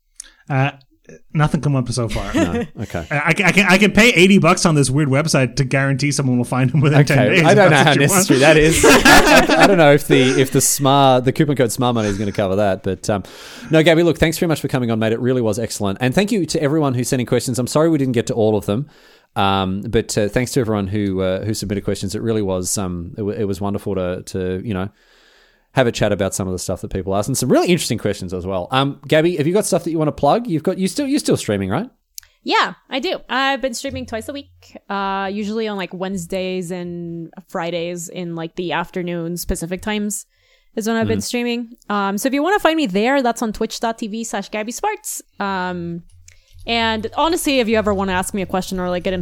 Nothing come up so far. No. Okay. I can pay $80 on this weird website to guarantee someone will find him within 10 days. I don't know if that's how what you want. necessary that is. I don't know if the coupon code SMART money is going to cover that. But no, Gabby, look, thanks very much for coming on, mate. It really was excellent. And thank you to everyone who's sending questions. I'm sorry we didn't get to all of them. But thanks to everyone who submitted questions. It really was it was wonderful to have a chat about some of the stuff that people ask, and some really interesting questions as well. Gabby, have you got stuff that you want to plug? You're still streaming, right? Yeah, I do. I've been streaming twice a week, usually on like Wednesdays and Fridays in like the afternoons, Pacific times is when I've been streaming. So if you want to find me there, that's on twitch.tv/Gabby Sparts. And honestly, if you ever want to ask me a question or like get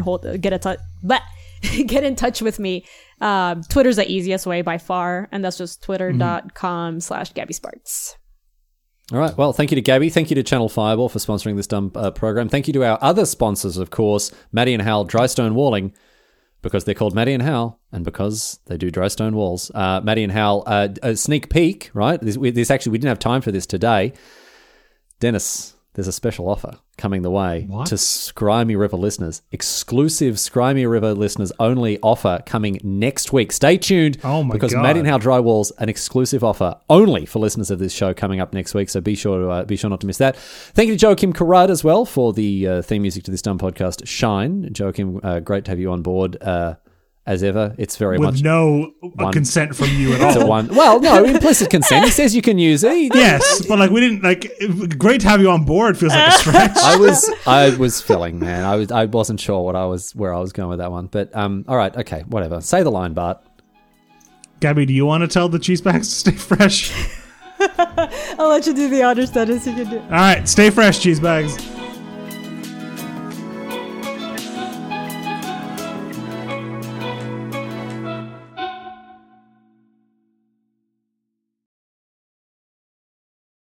in touch with me, Twitter's the easiest way by far, and that's just twitter.com/Gabby Sparts. All right. Well, thank you to Gabby. Thank you to Channel Fireball for sponsoring this dumb program. Thank you to our other sponsors, of course, Maddie and Hal Drystone Walling, because they're called Maddie and Hal, and because they do dry stone walls. Maddie and Hal, a sneak peek, right? This actually, we didn't have time for this today. Dennis, there's a special offer coming the way to Scrimey River listeners. Exclusive Scrimey River listeners only offer coming next week. Stay tuned. Oh my because God. Maddie and Hal Drywalls, an exclusive offer only for listeners of this show coming up next week. So be sure not to miss that. Thank you to Joachim Karad as well for the theme music to this dumb podcast, Shine. Joachim, great to have you on board. As ever, it's very With much no consent from you at all. one. Well, no, implicit consent. He says you can use it. Yes, but like we didn't like. Great to have you on board. Feels like a stretch. I was filling, man. I wasn't sure where I was going with that one. But all right, okay, whatever. Say the line, Bart. Gabby, do you want to tell the cheese bags to stay fresh? I'll let you do the honors, Dennis. You can do it. All right, stay fresh, cheese bags.